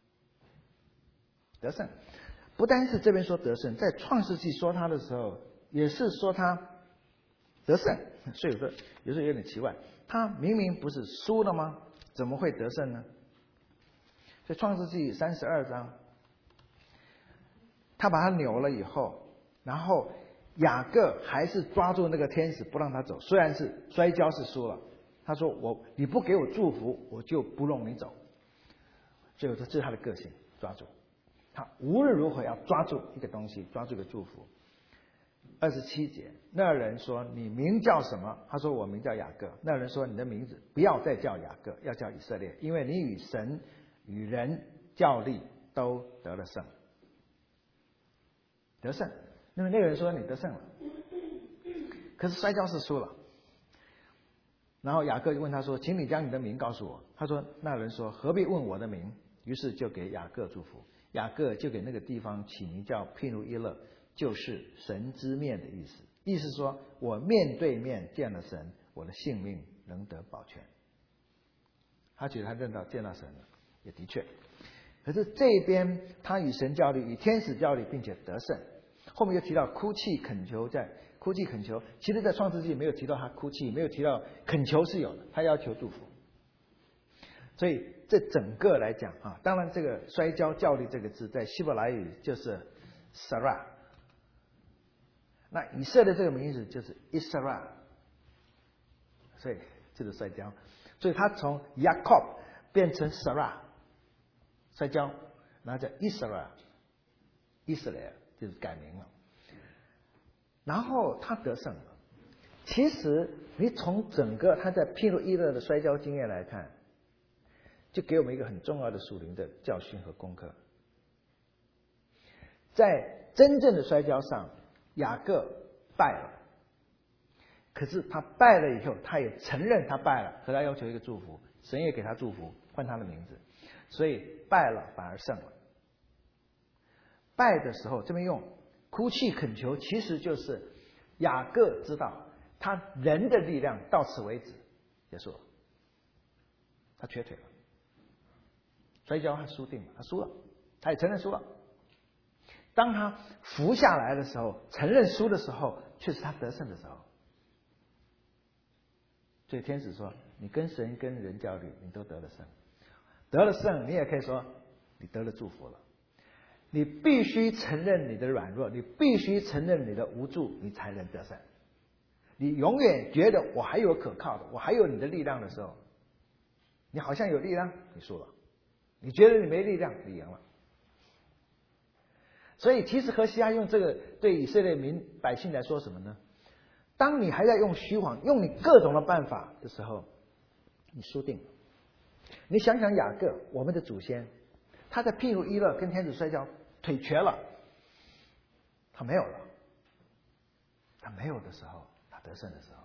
得胜，不单是这边说得胜，在创世纪说他的时候，也是说他得胜。所以有时候有时候有点奇怪，他明明不是输了吗？怎么会得胜呢？所以创世纪三十二章，他把他扭了以后，然后雅各还是抓住那个天使不让他走，虽然是摔跤是输了，他说我你不给我祝福，我就不容你走。所以我说这是他的个性，抓住他无论如何要抓住一个东西，抓住一个祝福。二十七节，那人说你名叫什么？他说我名叫雅各。那人说你的名字不要再叫雅各，要叫以色列，因为你与神与人较力都得了胜。得胜，那么那个人说你得胜了。 可是摔跤是输了。然后雅各就问他说：“请你将你的名告诉我。”他说：“那人说何必问我的名？”于是就给雅各祝福。雅各就给那个地方起名叫毗努伊勒，就是神之面的意思。意思说我面对面见了神，我的性命能得保全。他觉得他认到见到神了，也的确。可是这边他与神交流，与天使交流，并且得胜。后面又提到哭泣恳求，在哭泣恳求，其实在创世纪没有提到他哭泣，没有提到恳求是有的，他要求祝福。所以这整个来讲啊，当然这个摔跤较力这个字在希伯来语就是 Sarah， 那以色列这个名字就是 Israel， 所以就是摔跤，所以他从 Jacob 变成 Sarah， 摔跤，然后叫 Israel， 以色列就是改名了。然后他得胜了。其实你从整个他在毗努伊勒的摔跤经验来看，就给我们一个很重要的属灵的教训和功课。在真正的摔跤上，雅各败了，可是他败了以后，他也承认他败了，和他要求一个祝福，神也给他祝福，换他的名字，所以败了反而胜了。败的时候这边用哭泣恳求，其实就是雅各知道他人的力量到此为止，结束了，他瘸腿了。摔跤他输定了，他输了，他也承认输了。当他服下来的时候，承认输的时候，却是他得胜的时候。所以天使说：“你跟神跟人交流，你都得了胜，得了胜，你也可以说你得了祝福了。你必须承认你的软弱，你必须承认你的无助，你才能得胜。你永远觉得我还有可靠的，我还有你的力量的时候，你好像有力量，你输了。你觉得你没力量，你赢了。”所以其实何西阿用这个对以色列民百姓来说什么呢？当你还在用虚谎，用你各种的办法的时候，你输定了。你想想雅各，我们的祖先，他在毗努伊勒跟天使摔跤，腿瘸了，他没有了，他没有的时候，他得胜的时候。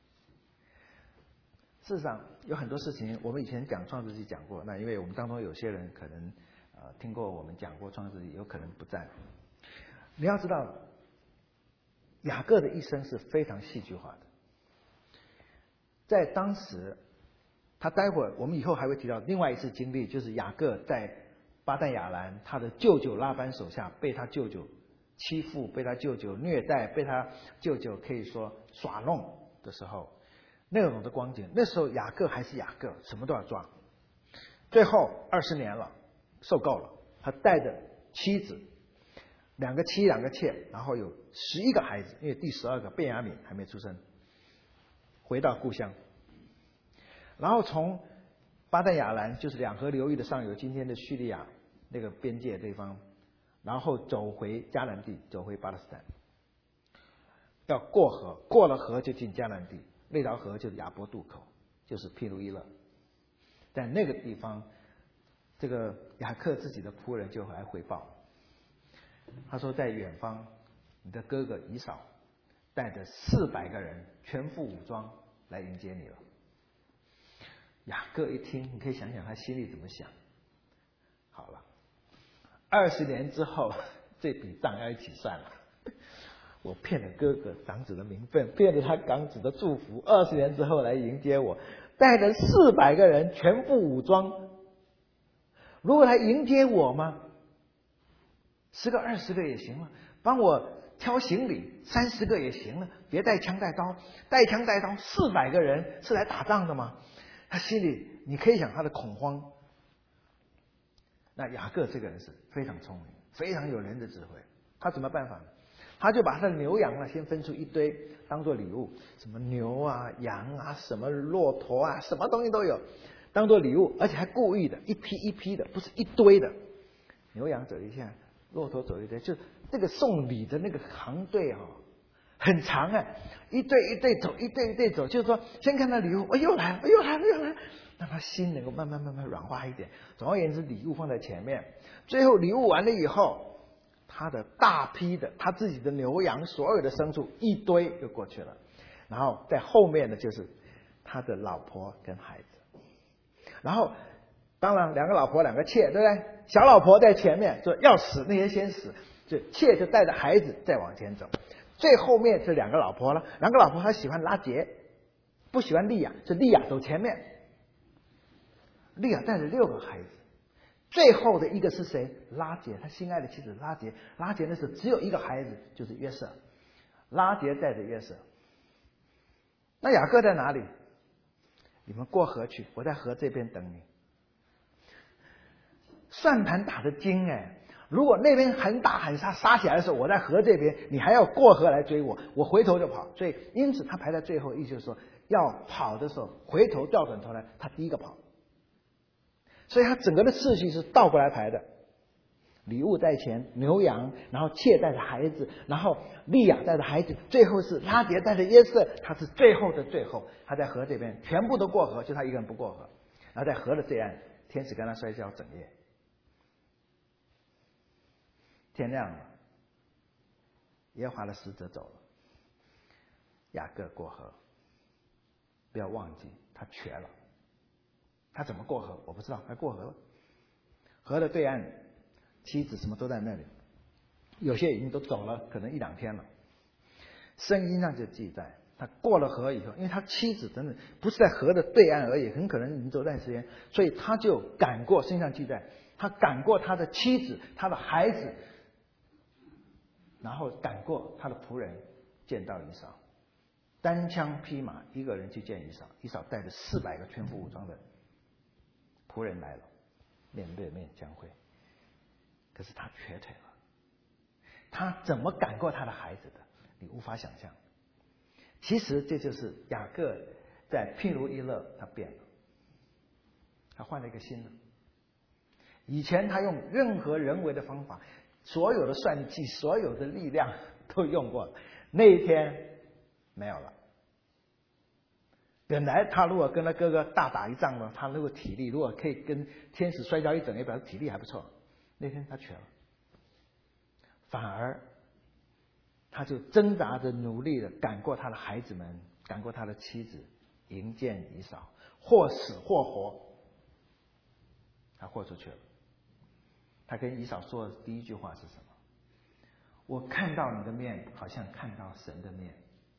事实上有很多事情我们以前讲创世纪讲过，那因为我们当中有些人可能呃听过我们讲过创世纪，有可能不在。你要知道雅各的一生是非常戏剧化的。在当时，他待会儿我们以后还会提到另外一次经历，就是雅各在巴旦亚兰他的舅舅拉班手下被他舅舅欺负，被他舅舅虐待，被他舅舅可以说耍弄的时候，那种的光景，那时候雅各还是雅各，什么都要抓。最后二十年了，受够了，他带着妻子，两个妻两个妾，然后有十一个孩子，因为第十二个便雅悯还没出生，回到故乡。然后从巴旦亚兰，就是两河流域的上游，今天的叙利亚那个边界地方，然后走回迦南地，走回巴勒斯坦，要过河，过了河就进迦南地。那条河就是雅博渡口，就是毗努伊勒。在那个地方，这个雅各自己的仆人就来回报，他说在远方，你的哥哥以扫带着四百个人，全副武装来迎接你了。雅各一听，你可以想想他心里怎么想。好了，二十年之后，这笔账要一起算了。我骗了哥哥长子的名分，骗了他长子的祝福，二十年之后来迎接我，带着四百个人全副武装，如果来迎接我吗？十个二十个也行了，帮我挑行李三十个也行了，别带枪带刀，带枪带刀四百个人是来打仗的吗？他心里你可以想他的恐慌。那雅各这个人是非常聪明，非常有人的智慧，他怎么办法呢？他就把他的牛羊呢，先分出一堆当做礼物，什么牛啊、羊啊、什么骆驼啊，什么东西都有，当做礼物，而且还故意的，一批一批的，不是一堆的。牛羊走一下，骆驼走一堆，就这个送礼的那个行队哦，很长哎，一队一队走，一队一队走，就是说先看到礼物，哎又来了，哎又来了，又来了，让他心能够慢慢慢慢软化一点。总而言之，礼物放在前面，最后礼物完了以后。他的大批的他自己的牛羊所有的牲畜一堆就过去了， 然后在后面的就是他的老婆跟孩子。然后当然两个老婆两个妾，对不对？小老婆在前面说要死那些先死，就妾就带着孩子再往前走。最后面是两个老婆了，两个老婆她喜欢拉结，不喜欢利亚，是利亚走前面。利亚带着六个孩子，最后的一个是谁？拉结，他心爱的妻子拉结。拉结那时候只有一个孩子，就是约瑟。拉结带着约瑟。那雅各在哪里？你们过河去，我在河这边等你。算盘打得精哎！如果那边很打很杀杀起来的时候，我在河这边，你还要过河来追我，我回头就跑。所以因此他排在最后，意思就是说要跑的时候回头掉转头来，他第一个跑。所以他整个的次序是倒过来排的，礼物在前，牛羊，然后妾带着孩子，然后利亚带着孩子，最后是拉结带着约瑟，他是最后的最后，他在河这边全部都过河，就他一个人不过河。然后在河的这岸，天使跟他摔跤整夜。天亮了，耶和华的使者走了，雅各过河。不要忘记他瘸了，他怎么过河我不知道，他过河了。河的对岸，妻子什么都在那里，有些已经都走了，可能一两天了。圣经上就记载，他过了河以后，因为他妻子真的不是在河的对岸而已，很可能已经走一段时间，所以他就赶过。圣经上记载，他赶过他的妻子，他的孩子，然后赶过他的仆人，见到以扫，单枪匹马一个人去见以扫。以扫带着四百个全副武装的仆人来了，面对面相会。可是他瘸腿了，他怎么赶过他的孩子的？你无法想象。其实这就是雅各在譬如伊勒，他变了，他换了一个新的。以前他用任何人为的方法，所有的算计，所有的力量都用过了，那一天没有了。本来他如果跟他哥哥大打一仗呢，他如果体力如果可以跟天使摔跤一整，也表示体力还不错。那天他瘸了，反而他就挣扎着努力的赶过他的孩子们，赶过他的妻子，迎见以扫，或死或活，他豁出去了。他跟以扫说的第一句话是什么？我看到你的面，好像看到神的面。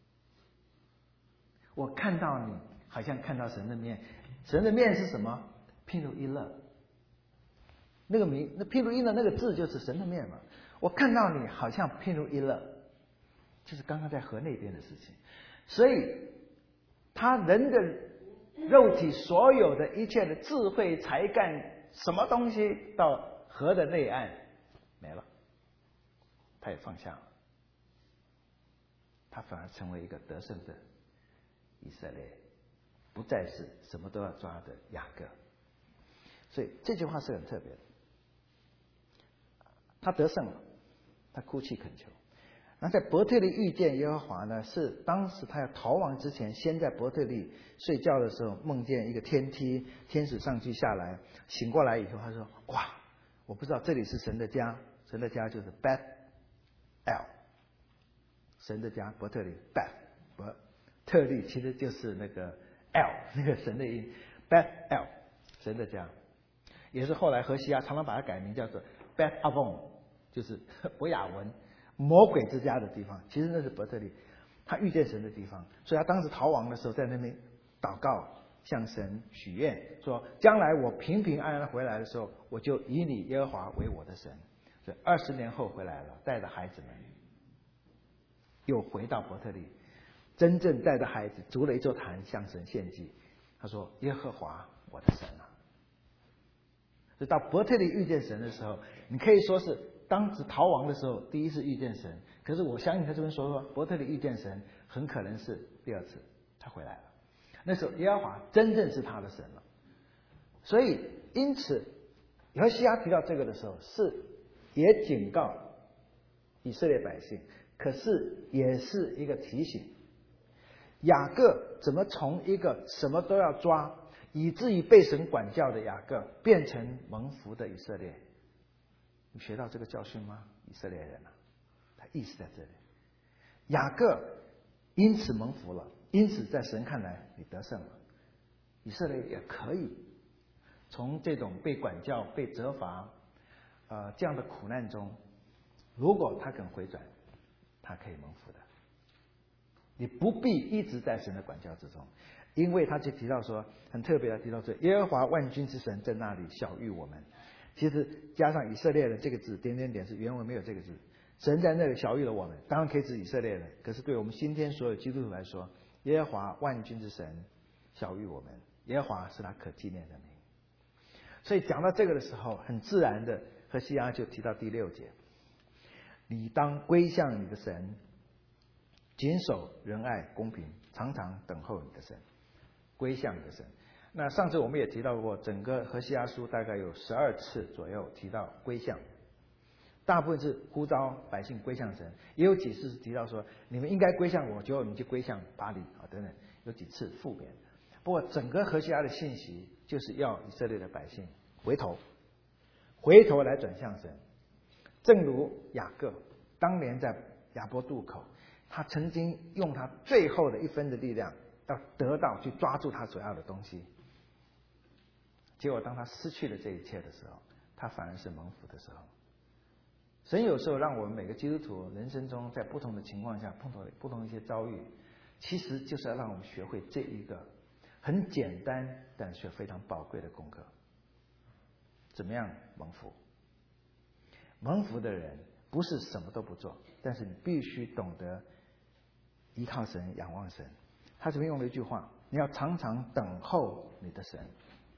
我看到你，好像看到神的面。神的面是什么？譬如伊勒。那个名，那譬如伊勒那个字就是神的面嘛。我看到你，好像譬如伊勒，就是刚刚在河那边的事情。所以，他人的肉体所有的一切的智慧、才干，什么东西到河的内岸没了，他也放下了，他反而成为一个得胜的以色列，不再是什么都要抓的雅各。所以这句话是很特别的。他得胜了，他哭泣恳求。然后在伯特利遇见耶和华呢，是当时他要逃亡之前，先在伯特利睡觉的时候梦见一个天梯，天使上去下来，醒过来以后他说：哇，我不知道这里是神的家，神的家就是 Beth El， 神的家伯特利 Beth 伯特利其实就是那个 El 那个神的音 Beth El 神的家，也是后来何西阿常常把它改名叫做 Beth Avon， 就是伯雅文魔鬼之家的地方，其实那是伯特利他遇见神的地方。所以他当时逃亡的时候在那边祷告，向神许愿说，将来我平平安安回来的时候，我就以你耶和华为我的神。所以二十年后回来了，带着孩子们又回到伯特利，真正带着孩子筑了一座坛向神献祭。他说，耶和华我的神啊。所以到伯特利遇见神的时候，你可以说是当时逃亡的时候第一次遇见神，可是我相信他这边说说伯特利遇见神很可能是第二次，他回来了，那时候耶和华真正是他的神了。所以因此何西阿提到这个的时候，是也警告以色列百姓，可是也是一个提醒，雅各怎么从一个什么都要抓，以至于被神管教的雅各，变成蒙福的以色列。你学到这个教训吗？以色列人啊，他意思在这里。雅各因此蒙福了， 因此在神看来你得胜了。以色列也可以从这种被管教、被责罚呃这样的苦难中，如果他肯回转，他可以蒙福的。你不必一直在神的管教之中，因为他就提到说，很特别的提到说，耶和华万军之神在那里晓谕我们。其实加上以色列人这个字，点点点是原文没有这个字。神在那里晓谕了我们，当然可以指以色列人，可是对我们今天所有基督徒来说，耶和华万军之神晓谕我们，耶和华是他可纪念的名。所以讲到这个的时候，很自然的何西阿就提到第六节，你当归向你的神，谨守仁爱公平，常常等候你的神，归向你的神。那上次我们也提到过，整个何西阿书大概有十二次左右提到归向，大部分是呼召百姓归向神，也有几次是提到说你们应该归向我，结果你们就归向巴黎啊等等，有几次复贬。不过整个何西阿的信息就是要以色列的百姓回头，回头来转向神。正如雅各当年在亚伯渡口，他曾经用他最后的一分的力量要得到去抓住他所要的东西，结果当他失去了这一切的时候，他反而是蒙福的时候。神有时候让我们每个基督徒人生中在不同的情况下碰到不同的一些遭遇，其实就是要让我们学会这一个很简单但却非常宝贵的功课。怎么样蒙福？蒙福的人不是什么都不做，但是你必须懂得依靠神，仰望神。他这边用了一句话，你要常常等候你的神。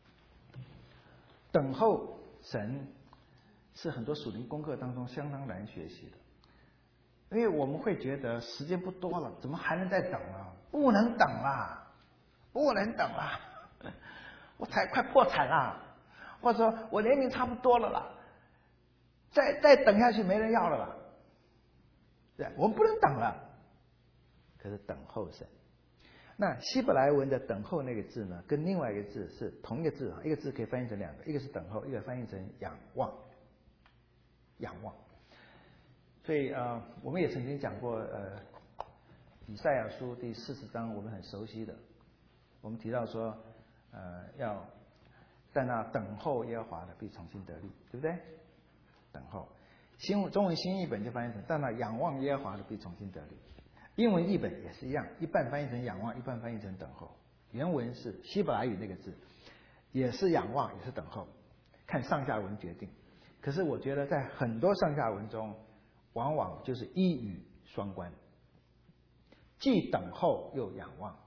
等候神是很多属灵功课当中相当难学习的，因为我们会觉得时间不多了，怎么还能再等啊？不能等啦，不能等啦，我才快破产啦，或者说我年龄差不多了啦，再再等下去没人要了啦，对，我们不能等了。可是等候神，那希伯来文的等候那个字呢，跟另外一个字是同一个字啊，一个字可以翻译成两个，一个是等候，一个翻译成仰望。仰望，所以呃，我们也曾经讲过呃，以赛亚书第四十章，我们很熟悉的，我们提到说，呃，要在那等候耶和华的必重新得力，对不对？等候，新中文新译本就翻译成在那仰望耶和华的必重新得力，英文译本也是一样，一半翻译成仰望，一半翻译成等候。原文是希伯来语那个字，也是仰望，也是等候，看上下文决定。可是我觉得在很多上下文中，往往就是一语双关，既等候又仰望。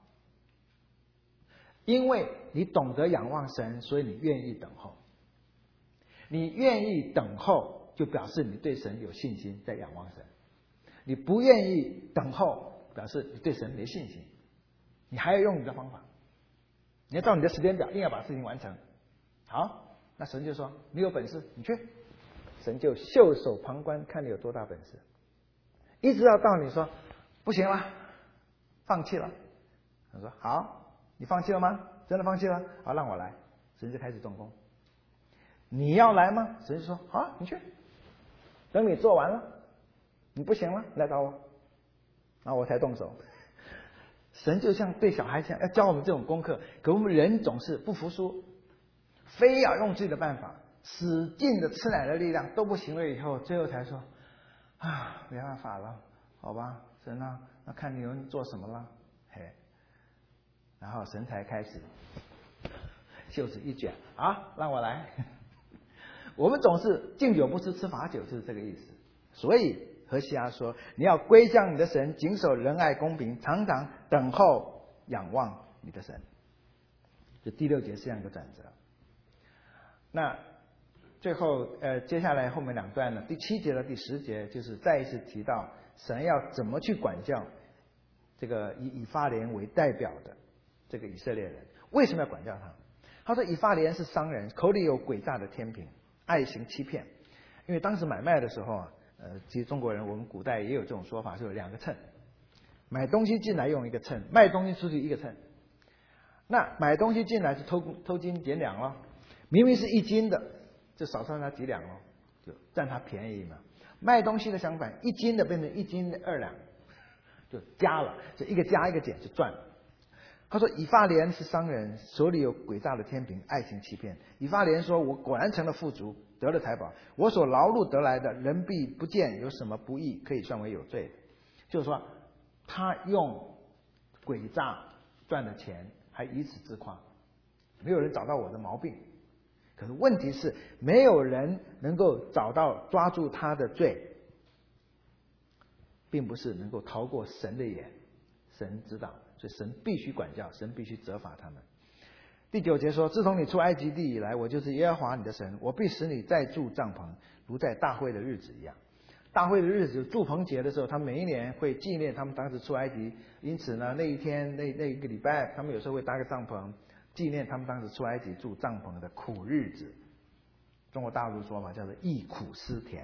因为你懂得仰望神，所以你愿意等候。你愿意等候，就表示你对神有信心，在仰望神。你不愿意等候，表示你对神没信心。你还要用你的方法，你要照你的时间表，硬要把事情完成。好，那神就说：“你有本事，你去。”神就袖手旁观，看你有多大本事，一直要到你说不行了，放弃了。他说：“好，你放弃了吗？真的放弃了？好，让我来。”神就开始动工。你要来吗？神就说：“好，你去。等你做完了，你不行了，来找我，然后我才动手。”神就像对小孩一样，要教我们这种功课，可我们人总是不服输，非要用自己的办法。使劲的吃奶的力量都不行了以后，最后才说啊，没办法了，好吧，神啊，那看你能做什么了，嘿，然后神才开始袖子一卷，啊，让我来。我们总是敬酒不吃吃罚酒，就是这个意思。所以何西阿说，你要归向你的神，谨守仁爱公平，常常等候仰望你的神。这第六节是这样一个转折。那最后，呃，接下来后面两段呢，第七节到第十节，就是再一次提到神要怎么去管教这个以以法莲为代表的这个以色列人。为什么要管教他？他说以法莲是商人，口里有诡诈的天平，爱行欺骗。因为当时买卖的时候啊，呃，其实中国人我们古代也有这种说法，是有两个秤，买东西进来用一个秤，卖东西出去一个秤。那买东西进来是偷偷斤减两了，明明是一斤的。就少算他几两哦，就占他便宜嘛。卖东西的相反，一斤的变成一斤的二两，就加了，就一个加一个减就赚了。 他说以法莲是商人，手里有诡诈的天平，爱情欺骗。以法莲说，我果然成了富足，得了财宝，我所劳碌得来的，人必不见有什么不义可以算为有罪的。就是说他用诡诈赚的钱还以此自夸，没有人找到我的毛病。可是问题是没有人能够找到抓住他的罪，并不是能够逃过神的眼，神知道，所以神必须管教，神必须责罚他们。第九节说，自从你出埃及地以来，我就是耶和华你的神，我必使你再住帐篷，如在大会的日子一样。大会的日子，住棚节的时候，他们每一年会纪念他们当时出埃及，因此呢，那一天那那一个礼拜，他们有时候会搭个帐篷，纪念他们当时出埃及住帐篷的苦日子。中国大陆说法叫做忆苦思甜。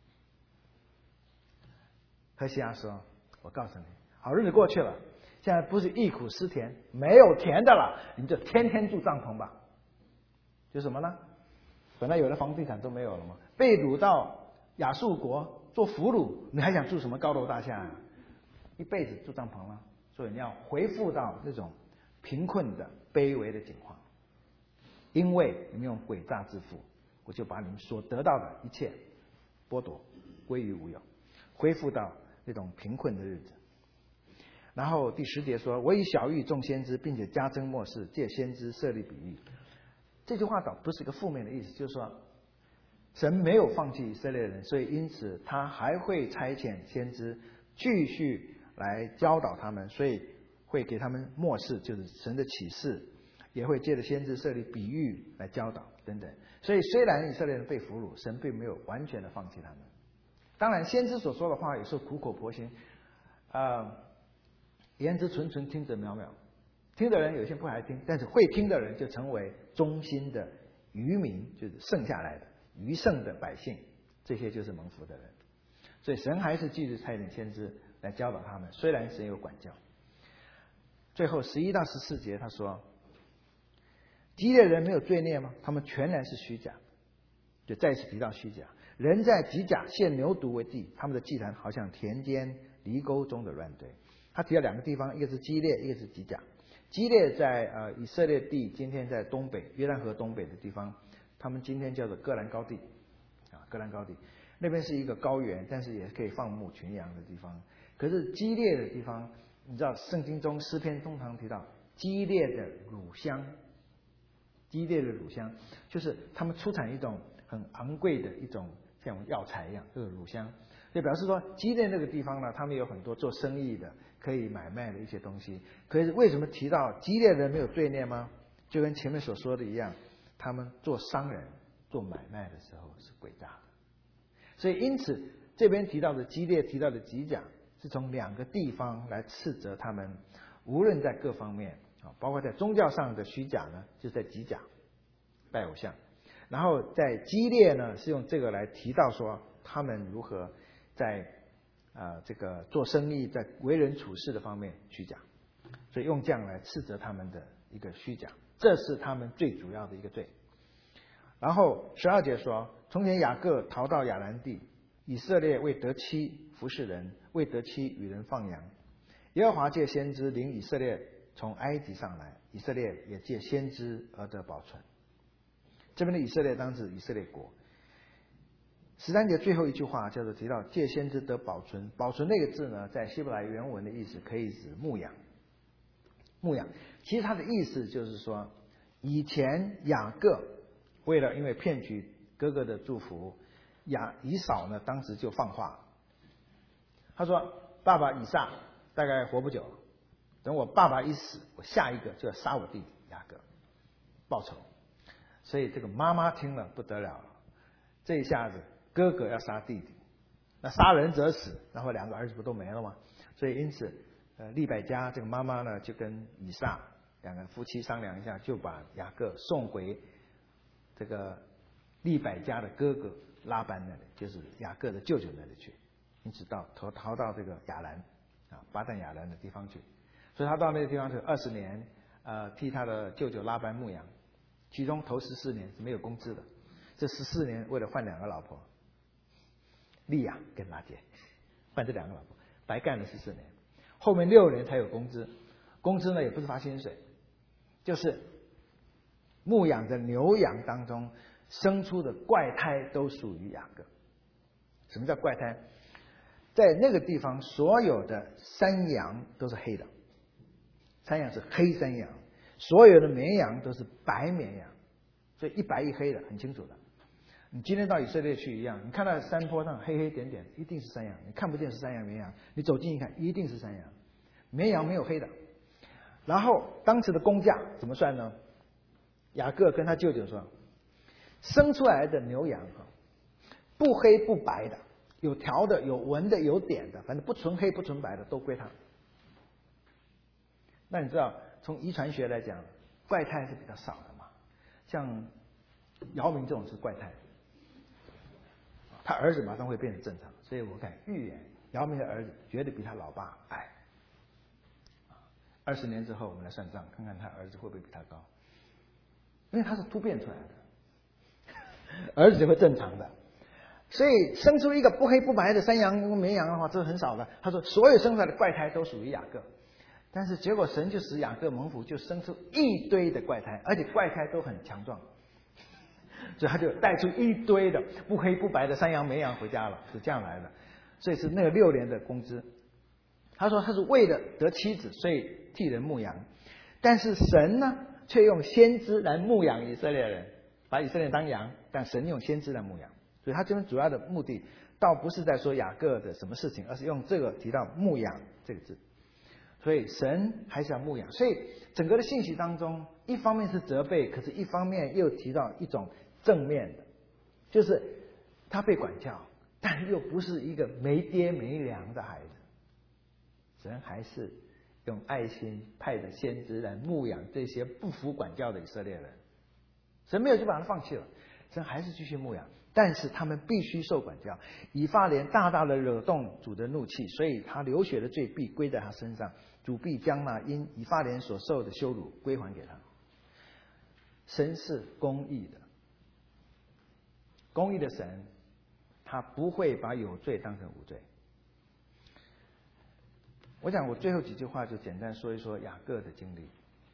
何西阿说，我告诉你，好日子过去了，现在不是忆苦思甜，没有甜的了，你就天天住帐篷吧。就什么呢？本来有的房地产都没有了嘛，被掳到亚述国做俘虏，你还想住什么高楼大厦啊？一辈子住帐篷了，所以你要恢复到那种贫困的卑微的境况。因为你们用诡诈致富，我就把你们所得到的一切剥夺，归于无有，恢复到那种贫困的日子。然后第十节说，我以小玉众先知，并且加增末世，借先知设立比喻。这句话倒不是一个负面的意思，就是说神没有放弃以色列人，所以因此他还会差遣先知继续来教导他们，所以会给他们末世，就是神的启示，也会借着先知设立比喻来教导等等。所以虽然以色列人被俘虏，神并没有完全的放弃他们。当然先知所说的话有时候苦口婆心，呃，言之纯纯，听者渺渺，听的人有些不爱听，但是会听的人就成为忠心的余民，就是剩下来的余剩的百姓，这些就是蒙福的人。所以神还是继续差遣先知来教导他们，虽然神有管教。最后十一到十四节他说，基列人没有罪孽吗？他们全然是虚假，就再次提到虚假。人在吉甲献牛犊为祭，他们的祭坛好像田间犁沟中的乱堆。他提到两个地方，一个是基列，一个是吉甲。基列在呃以色列地，今天在东北约旦河东北的地方，他们今天叫做戈兰高地啊，戈兰高地那边是一个高原，但是也可以放牧群羊的地方。可是基列的地方，你知道圣经中诗篇通常提到基列的乳香，基列的乳香就是他们出产一种很昂贵的一种像药材一样，这个乳香，就表示说基列那个地方呢，他们有很多做生意的可以买卖的一些东西。可是为什么提到基列人没有罪孽吗？就跟前面所说的一样，他们做商人做买卖的时候是诡诈的。所以因此这边提到的基列，提到的吉甲，是从两个地方来斥责他们，无论在各方面啊，包括在宗教上的虚假呢，就是在吉甲拜偶像，然后在基列呢是用这个来提到说他们如何在啊、呃、这个做生意，在为人处事的方面虚假，所以用这样来斥责他们的一个虚假，这是他们最主要的一个罪。然后十二节说，从前雅各逃到亚兰地，以色列为得妻服侍人，为得妻与人放羊。耶和华借先知领以色列从埃及上来，以色列也借先知而得保存。这边的以色列当时以色列国。十三节最后一句话叫做提到借先知得保存，保存那个字呢，在希伯来原文的意思可以指牧养。牧养其实它的意思就是说，以前雅各为了因为骗取哥哥的祝福，雅以扫呢当时就放话，他说爸爸以撒大概活不久，等我爸爸一死，我下一个就要杀我弟弟雅各报仇。所以这个妈妈听了不得了了，这一下子哥哥要杀弟弟，那杀人者死，然后两个儿子不都没了吗？所以因此呃利百加这个妈妈呢就跟以撒两个夫妻商量一下，就把雅各送回这个利百加的哥哥拉班那里，就是雅各的舅舅那里去，因此到逃逃到这个亚兰啊巴旦亚兰的地方去。所以他到那个地方去二十年，呃替他的舅舅拉班牧羊，其中头十四年是没有工资的，这十四年为了换两个老婆，利亚跟拉结，换这两个老婆，白干了十四年，后面六年才有工资。 工资呢也不是发薪水，就是牧养的牛羊当中生出的怪胎都属于雅各。什么叫怪胎？在那个地方，所有的山羊都是黑的，山羊是黑山羊，所有的绵羊都是白绵羊，所以一白一黑的，很清楚的。你今天到以色列去一样，你看到山坡上黑黑点点，一定是山羊，你看不见是山羊绵羊，你走近一看，一定是山羊，绵羊没有黑的。然后当时的工价怎么算呢？雅各跟他舅舅说，生出来的牛羊不黑不白的，有条的有纹的有点的，反正不纯黑不纯白的都归他。那你知道从遗传学来讲，怪胎是比较少的嘛，像姚明这种是怪胎，他儿子马上会变得正常，所以我敢预言姚明的儿子绝对比他老爸矮。二十年之后我们来算账，看看他儿子会不会比他高，因为他是突变出来的，儿子会正常的。所以生出一个不黑不白的山羊绵羊的话，这是很少的。他说所有生出来的怪胎都属于雅各，但是结果神就使雅各蒙福，就生出一堆的怪胎，而且怪胎都很强壮，所以他就带出一堆的不黑不白的山羊绵羊回家了，是这样来的。所以是那个六年的工资。他说他是为了得妻子，所以替人牧羊，但是神呢却用先知来牧养以色列人，把以色列人当羊，但神用先知来牧养。所以他这边主要的目的倒不是在说雅各的什么事情，而是用这个提到牧养这个字。所以神还是要牧养，所以整个的信息当中，一方面是责备，可是一方面又提到一种正面的，就是他被管教，但又不是一个没爹没娘的孩子。神还是用爱心派的先知来牧养这些不服管教的以色列人。神没有就把他放弃了，神还是继续牧养，但是他们必须受管教。以法莲大大的惹动主的怒气，所以他流血的罪必归在他身上，主必将那因以法莲所受的羞辱归还给他。神是公义的，公义的神他不会把有罪当成无罪。我想我最后几句话就简单说一说雅各的经历。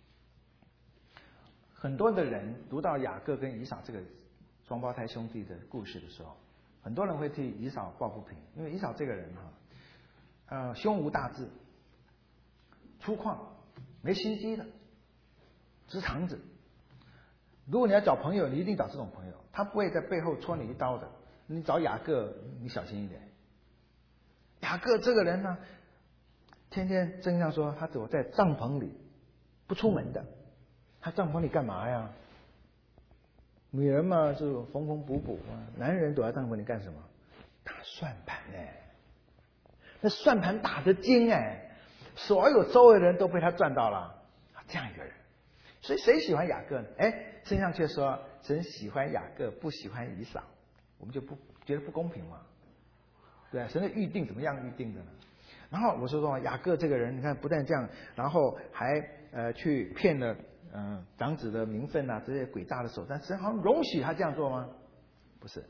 很多的人读到雅各跟以扫这个双胞胎兄弟的故事的时候，很多人会替以扫抱不平，因为以扫这个人哈，呃，胸无大志，粗犷，没心机的，直肠子。如果你要找朋友，你一定找这种朋友，他不会在背后戳你一刀的。你找雅各，你小心一点。雅各这个人呢，天天圣经上说他躲在帐篷里不出门的。他帐篷里干嘛呀？女人嘛就缝缝补补啊，男人躲在帐篷里干什么？打算盘哎，那算盘打得精哎，所有周围的人都被他赚到了，这样一个人。所以谁喜欢雅各呢？哎，圣经上却说神喜欢雅各，不喜欢以扫，我们就不觉得不公平嘛？对啊，神的预定怎么样预定的呢？然后我说说雅各这个人，你看不但这样，然后还呃去骗了嗯、呃、长子的名分啊，这些诡诈的手段，神好像容许他这样做吗？不是。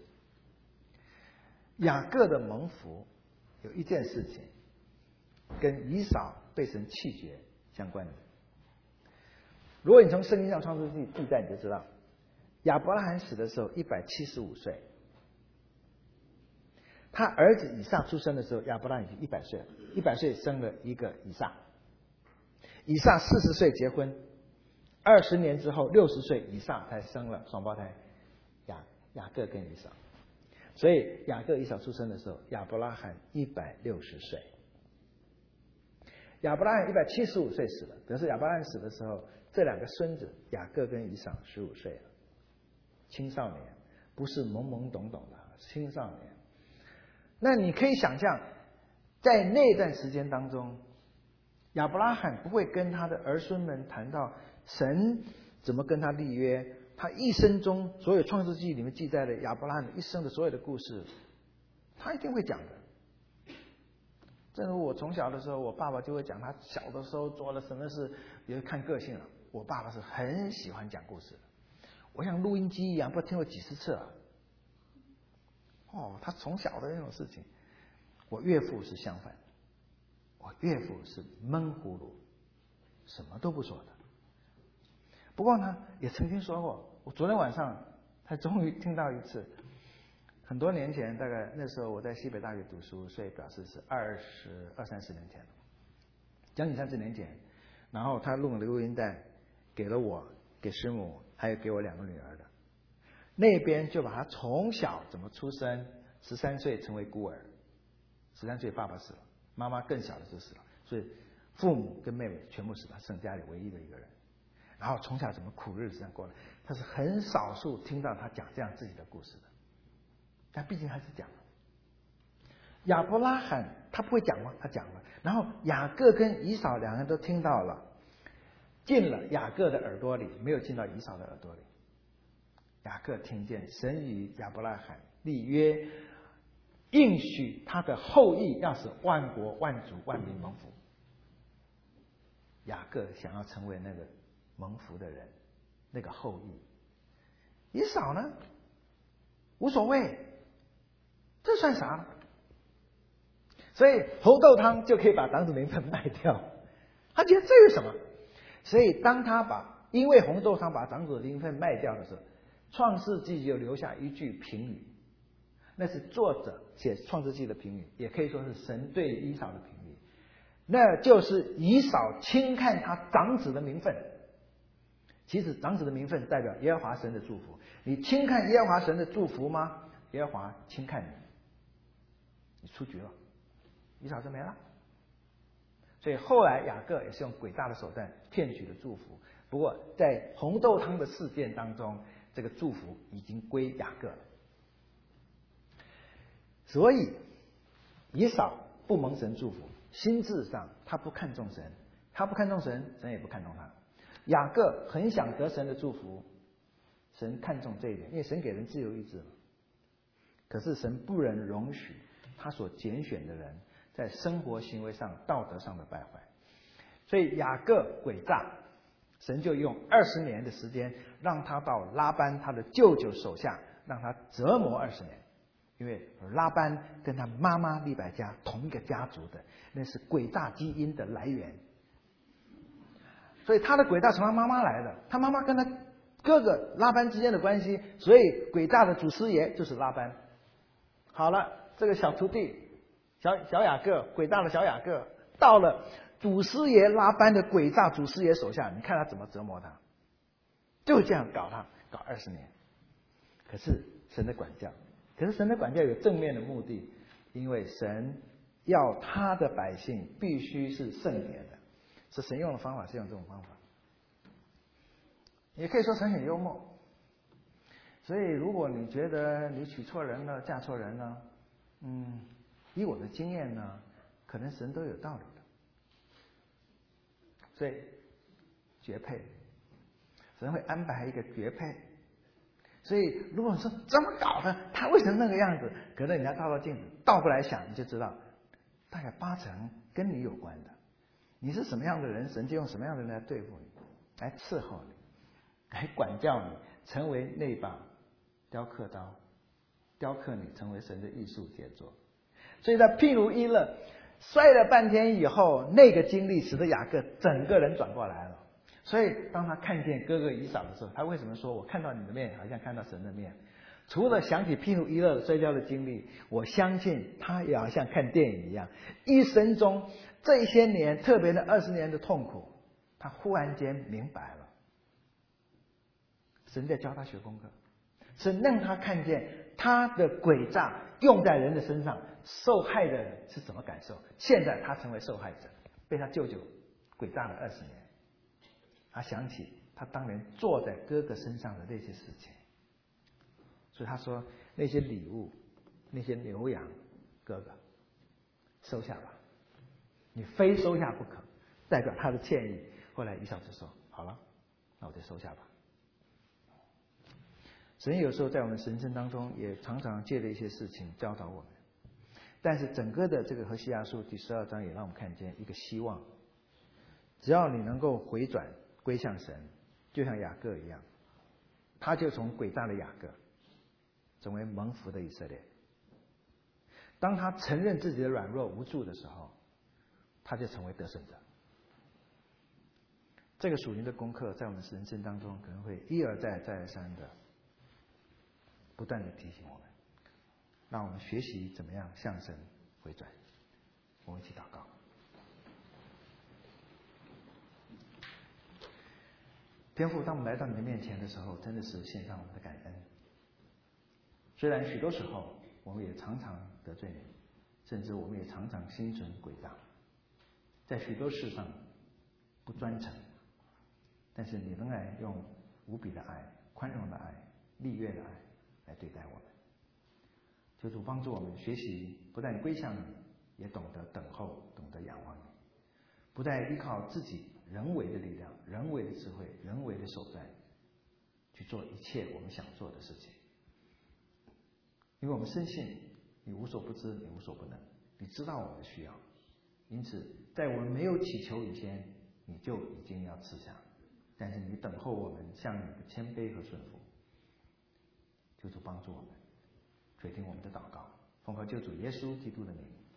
雅各的蒙福有一件事情跟以扫被神弃绝相关的。如果你从圣经上创世纪记载，你就知道亚伯拉罕死的时候一百七十五岁，他儿子以撒出生的时候，亚伯拉罕已经一百岁了，一百岁生了一个以撒。以撒四十岁结婚，二十年之后六十岁，以撒才生了双胞胎雅雅各跟以扫。所以雅各以扫出生的时候，亚伯拉罕一百六十岁。亚伯拉罕一百七十五岁死了，可是亚伯拉罕死的时候，这两个孙子雅各跟以扫十五岁了，青少年，不是懵懵懂懂的青少年。那你可以想象，在那段时间当中，亚伯拉罕不会跟他的儿孙们谈到神怎么跟他立约，他一生中所有创世纪里面记载的亚伯拉罕一生的所有的故事，他一定会讲的。正如我从小的时候，我爸爸就会讲他小的时候做了什么事，也看个性了。我爸爸是很喜欢讲故事的，我像录音机一样，不知道听过几十次了。哦，他从小的那种事情。我岳父是相反，我岳父是闷葫芦， 什么都不说的。不过呢，也曾经说过，我昨天晚上才终于听到一次，很多年前，大概那时候我在西北大学读书，所以表示是二十二三十年前了，将近三十年前。然后他录了录音带，给了我，给师母，还有给我两个女儿的。那边就把他从小怎么出生，十三岁成为孤儿，十三岁爸爸死了，妈妈更小的就死了，所以父母跟妹妹全部死了，剩家里唯一的一个人。然后从小怎么苦日子过来，他是很少数听到他讲这样自己的故事的。但毕竟还是讲了。亚伯拉罕他不会讲吗？他讲了。然后雅各跟以扫两个人都听到了，进了雅各的耳朵里，没有进到以扫的耳朵里。雅各听见神与亚伯拉罕立约，应许他的后裔要使万国万族万民蒙福。雅各想要成为那个蒙福的人，那个后裔。以扫呢，无所谓，这算啥呢？所以红豆汤就可以把长子名分卖掉，他觉得这有什么？所以当他把因为红豆汤把长子名分卖掉的时候，创世纪就留下一句评语，那是作者写创世纪的评语，也可以说是神对以扫的评语，那就是以扫轻看他长子的名分。其实长子的名分代表耶和华神的祝福，你轻看耶和华神的祝福吗？耶和华轻看你，你出局了，以扫就没了。所以后来雅各也是用诡诈的手段骗取了祝福，不过在红豆汤的事件当中，这个祝福已经归雅各了。所以以扫不蒙神祝福，心智上他不看重神，他不看重神，神也不看重他。雅各很想得神的祝福，神看重这一点，因为神给人自由意志了。可是神不能容许他所拣选的人在生活行为上、道德上的败坏，所以雅各诡诈，神就用二十年的时间让他到拉班他的舅舅手下，让他折磨二十年。因为拉班跟他妈妈利百加同一个家族的，那是诡诈基因的来源。所以他的诡诈从他妈妈来的，他妈妈跟他哥哥拉班之间的关系，所以诡诈的祖师爷就是拉班。好了，这个小徒弟小小雅各，诡诈的小雅各，到了祖师爷拉班的诡诈祖师爷手下，你看他怎么折磨他，就这样搞他，搞二十年。可是神的管教，可是神的管教有正面的目的，因为神要他的百姓必须是圣洁的。是神用的方法，是用这种方法，也可以说神很幽默。所以如果你觉得你娶错人了，嫁错人了，嗯，以我的经验呢，可能神都有道理的。所以绝配，神会安排一个绝配。所以如果说怎么搞的，他为什么那个样子？可能人家照照镜子，倒过来想，你就知道，大概八成跟你有关的。你是什么样的人，神就用什么样的人来对付你，来伺候你，来管教你，成为那把雕刻刀，雕刻你成为神的艺术杰作。所以在譬如伊勒摔了半天以后，那个经历使得雅各整个人转过来了。所以当他看见哥哥以扫的时候，他为什么说我看到你的面好像看到神的面？除了想起譬如伊勒摔跤的经历，我相信他也好像看电影一样，一生中这些年，特别的二十年的痛苦，他忽然间明白了，神在教他学功课，神让他看见他的诡诈用在人的身上，受害的人是怎么感受。现在他成为受害者，被他舅舅诡诈了二十年，他想起他当年坐在哥哥身上的那些事情，所以他说那些礼物，那些牛羊，哥哥收下吧，你非收下不可，代表他的歉意。后来以扫就说好了，那我就收下吧。神有时候在我们人生当中也常常借着一些事情教导我们，但是整个的这个何西阿书第十二章也让我们看见一个希望，只要你能够回转归向神，就像雅各一样，他就从诡诈的雅各成为蒙福的以色列。当他承认自己的软弱无助的时候，他就成为得胜者。 这个属灵的功课在我们人生当中可能会一而再再而三的不断的提醒我们，让我们学习怎么样向神回转。我们一起祷告。天父，当我们来到你的面前的时候，真的是献上我们的感恩。虽然许多时候我们也常常得罪你，甚至我们也常常心存诡诈，在许多事上不专诚，但是你仍然用无比的爱、宽容的爱、历阅的爱来对待我们。求主帮助我们学习，不但归向你，也懂得等候，懂得仰望你，不再依靠自己人为的力量、人为的智慧、人为的手段去做一切我们想做的事情。因为我们深信你无所不知，你无所不能，你知道我们的需要，因此在我们没有祈求以前，你就已经要赐下，但是你等候我们向你的谦卑和顺服。求主帮助我们，垂听我们的祷告，奉靠救主耶稣基督的名。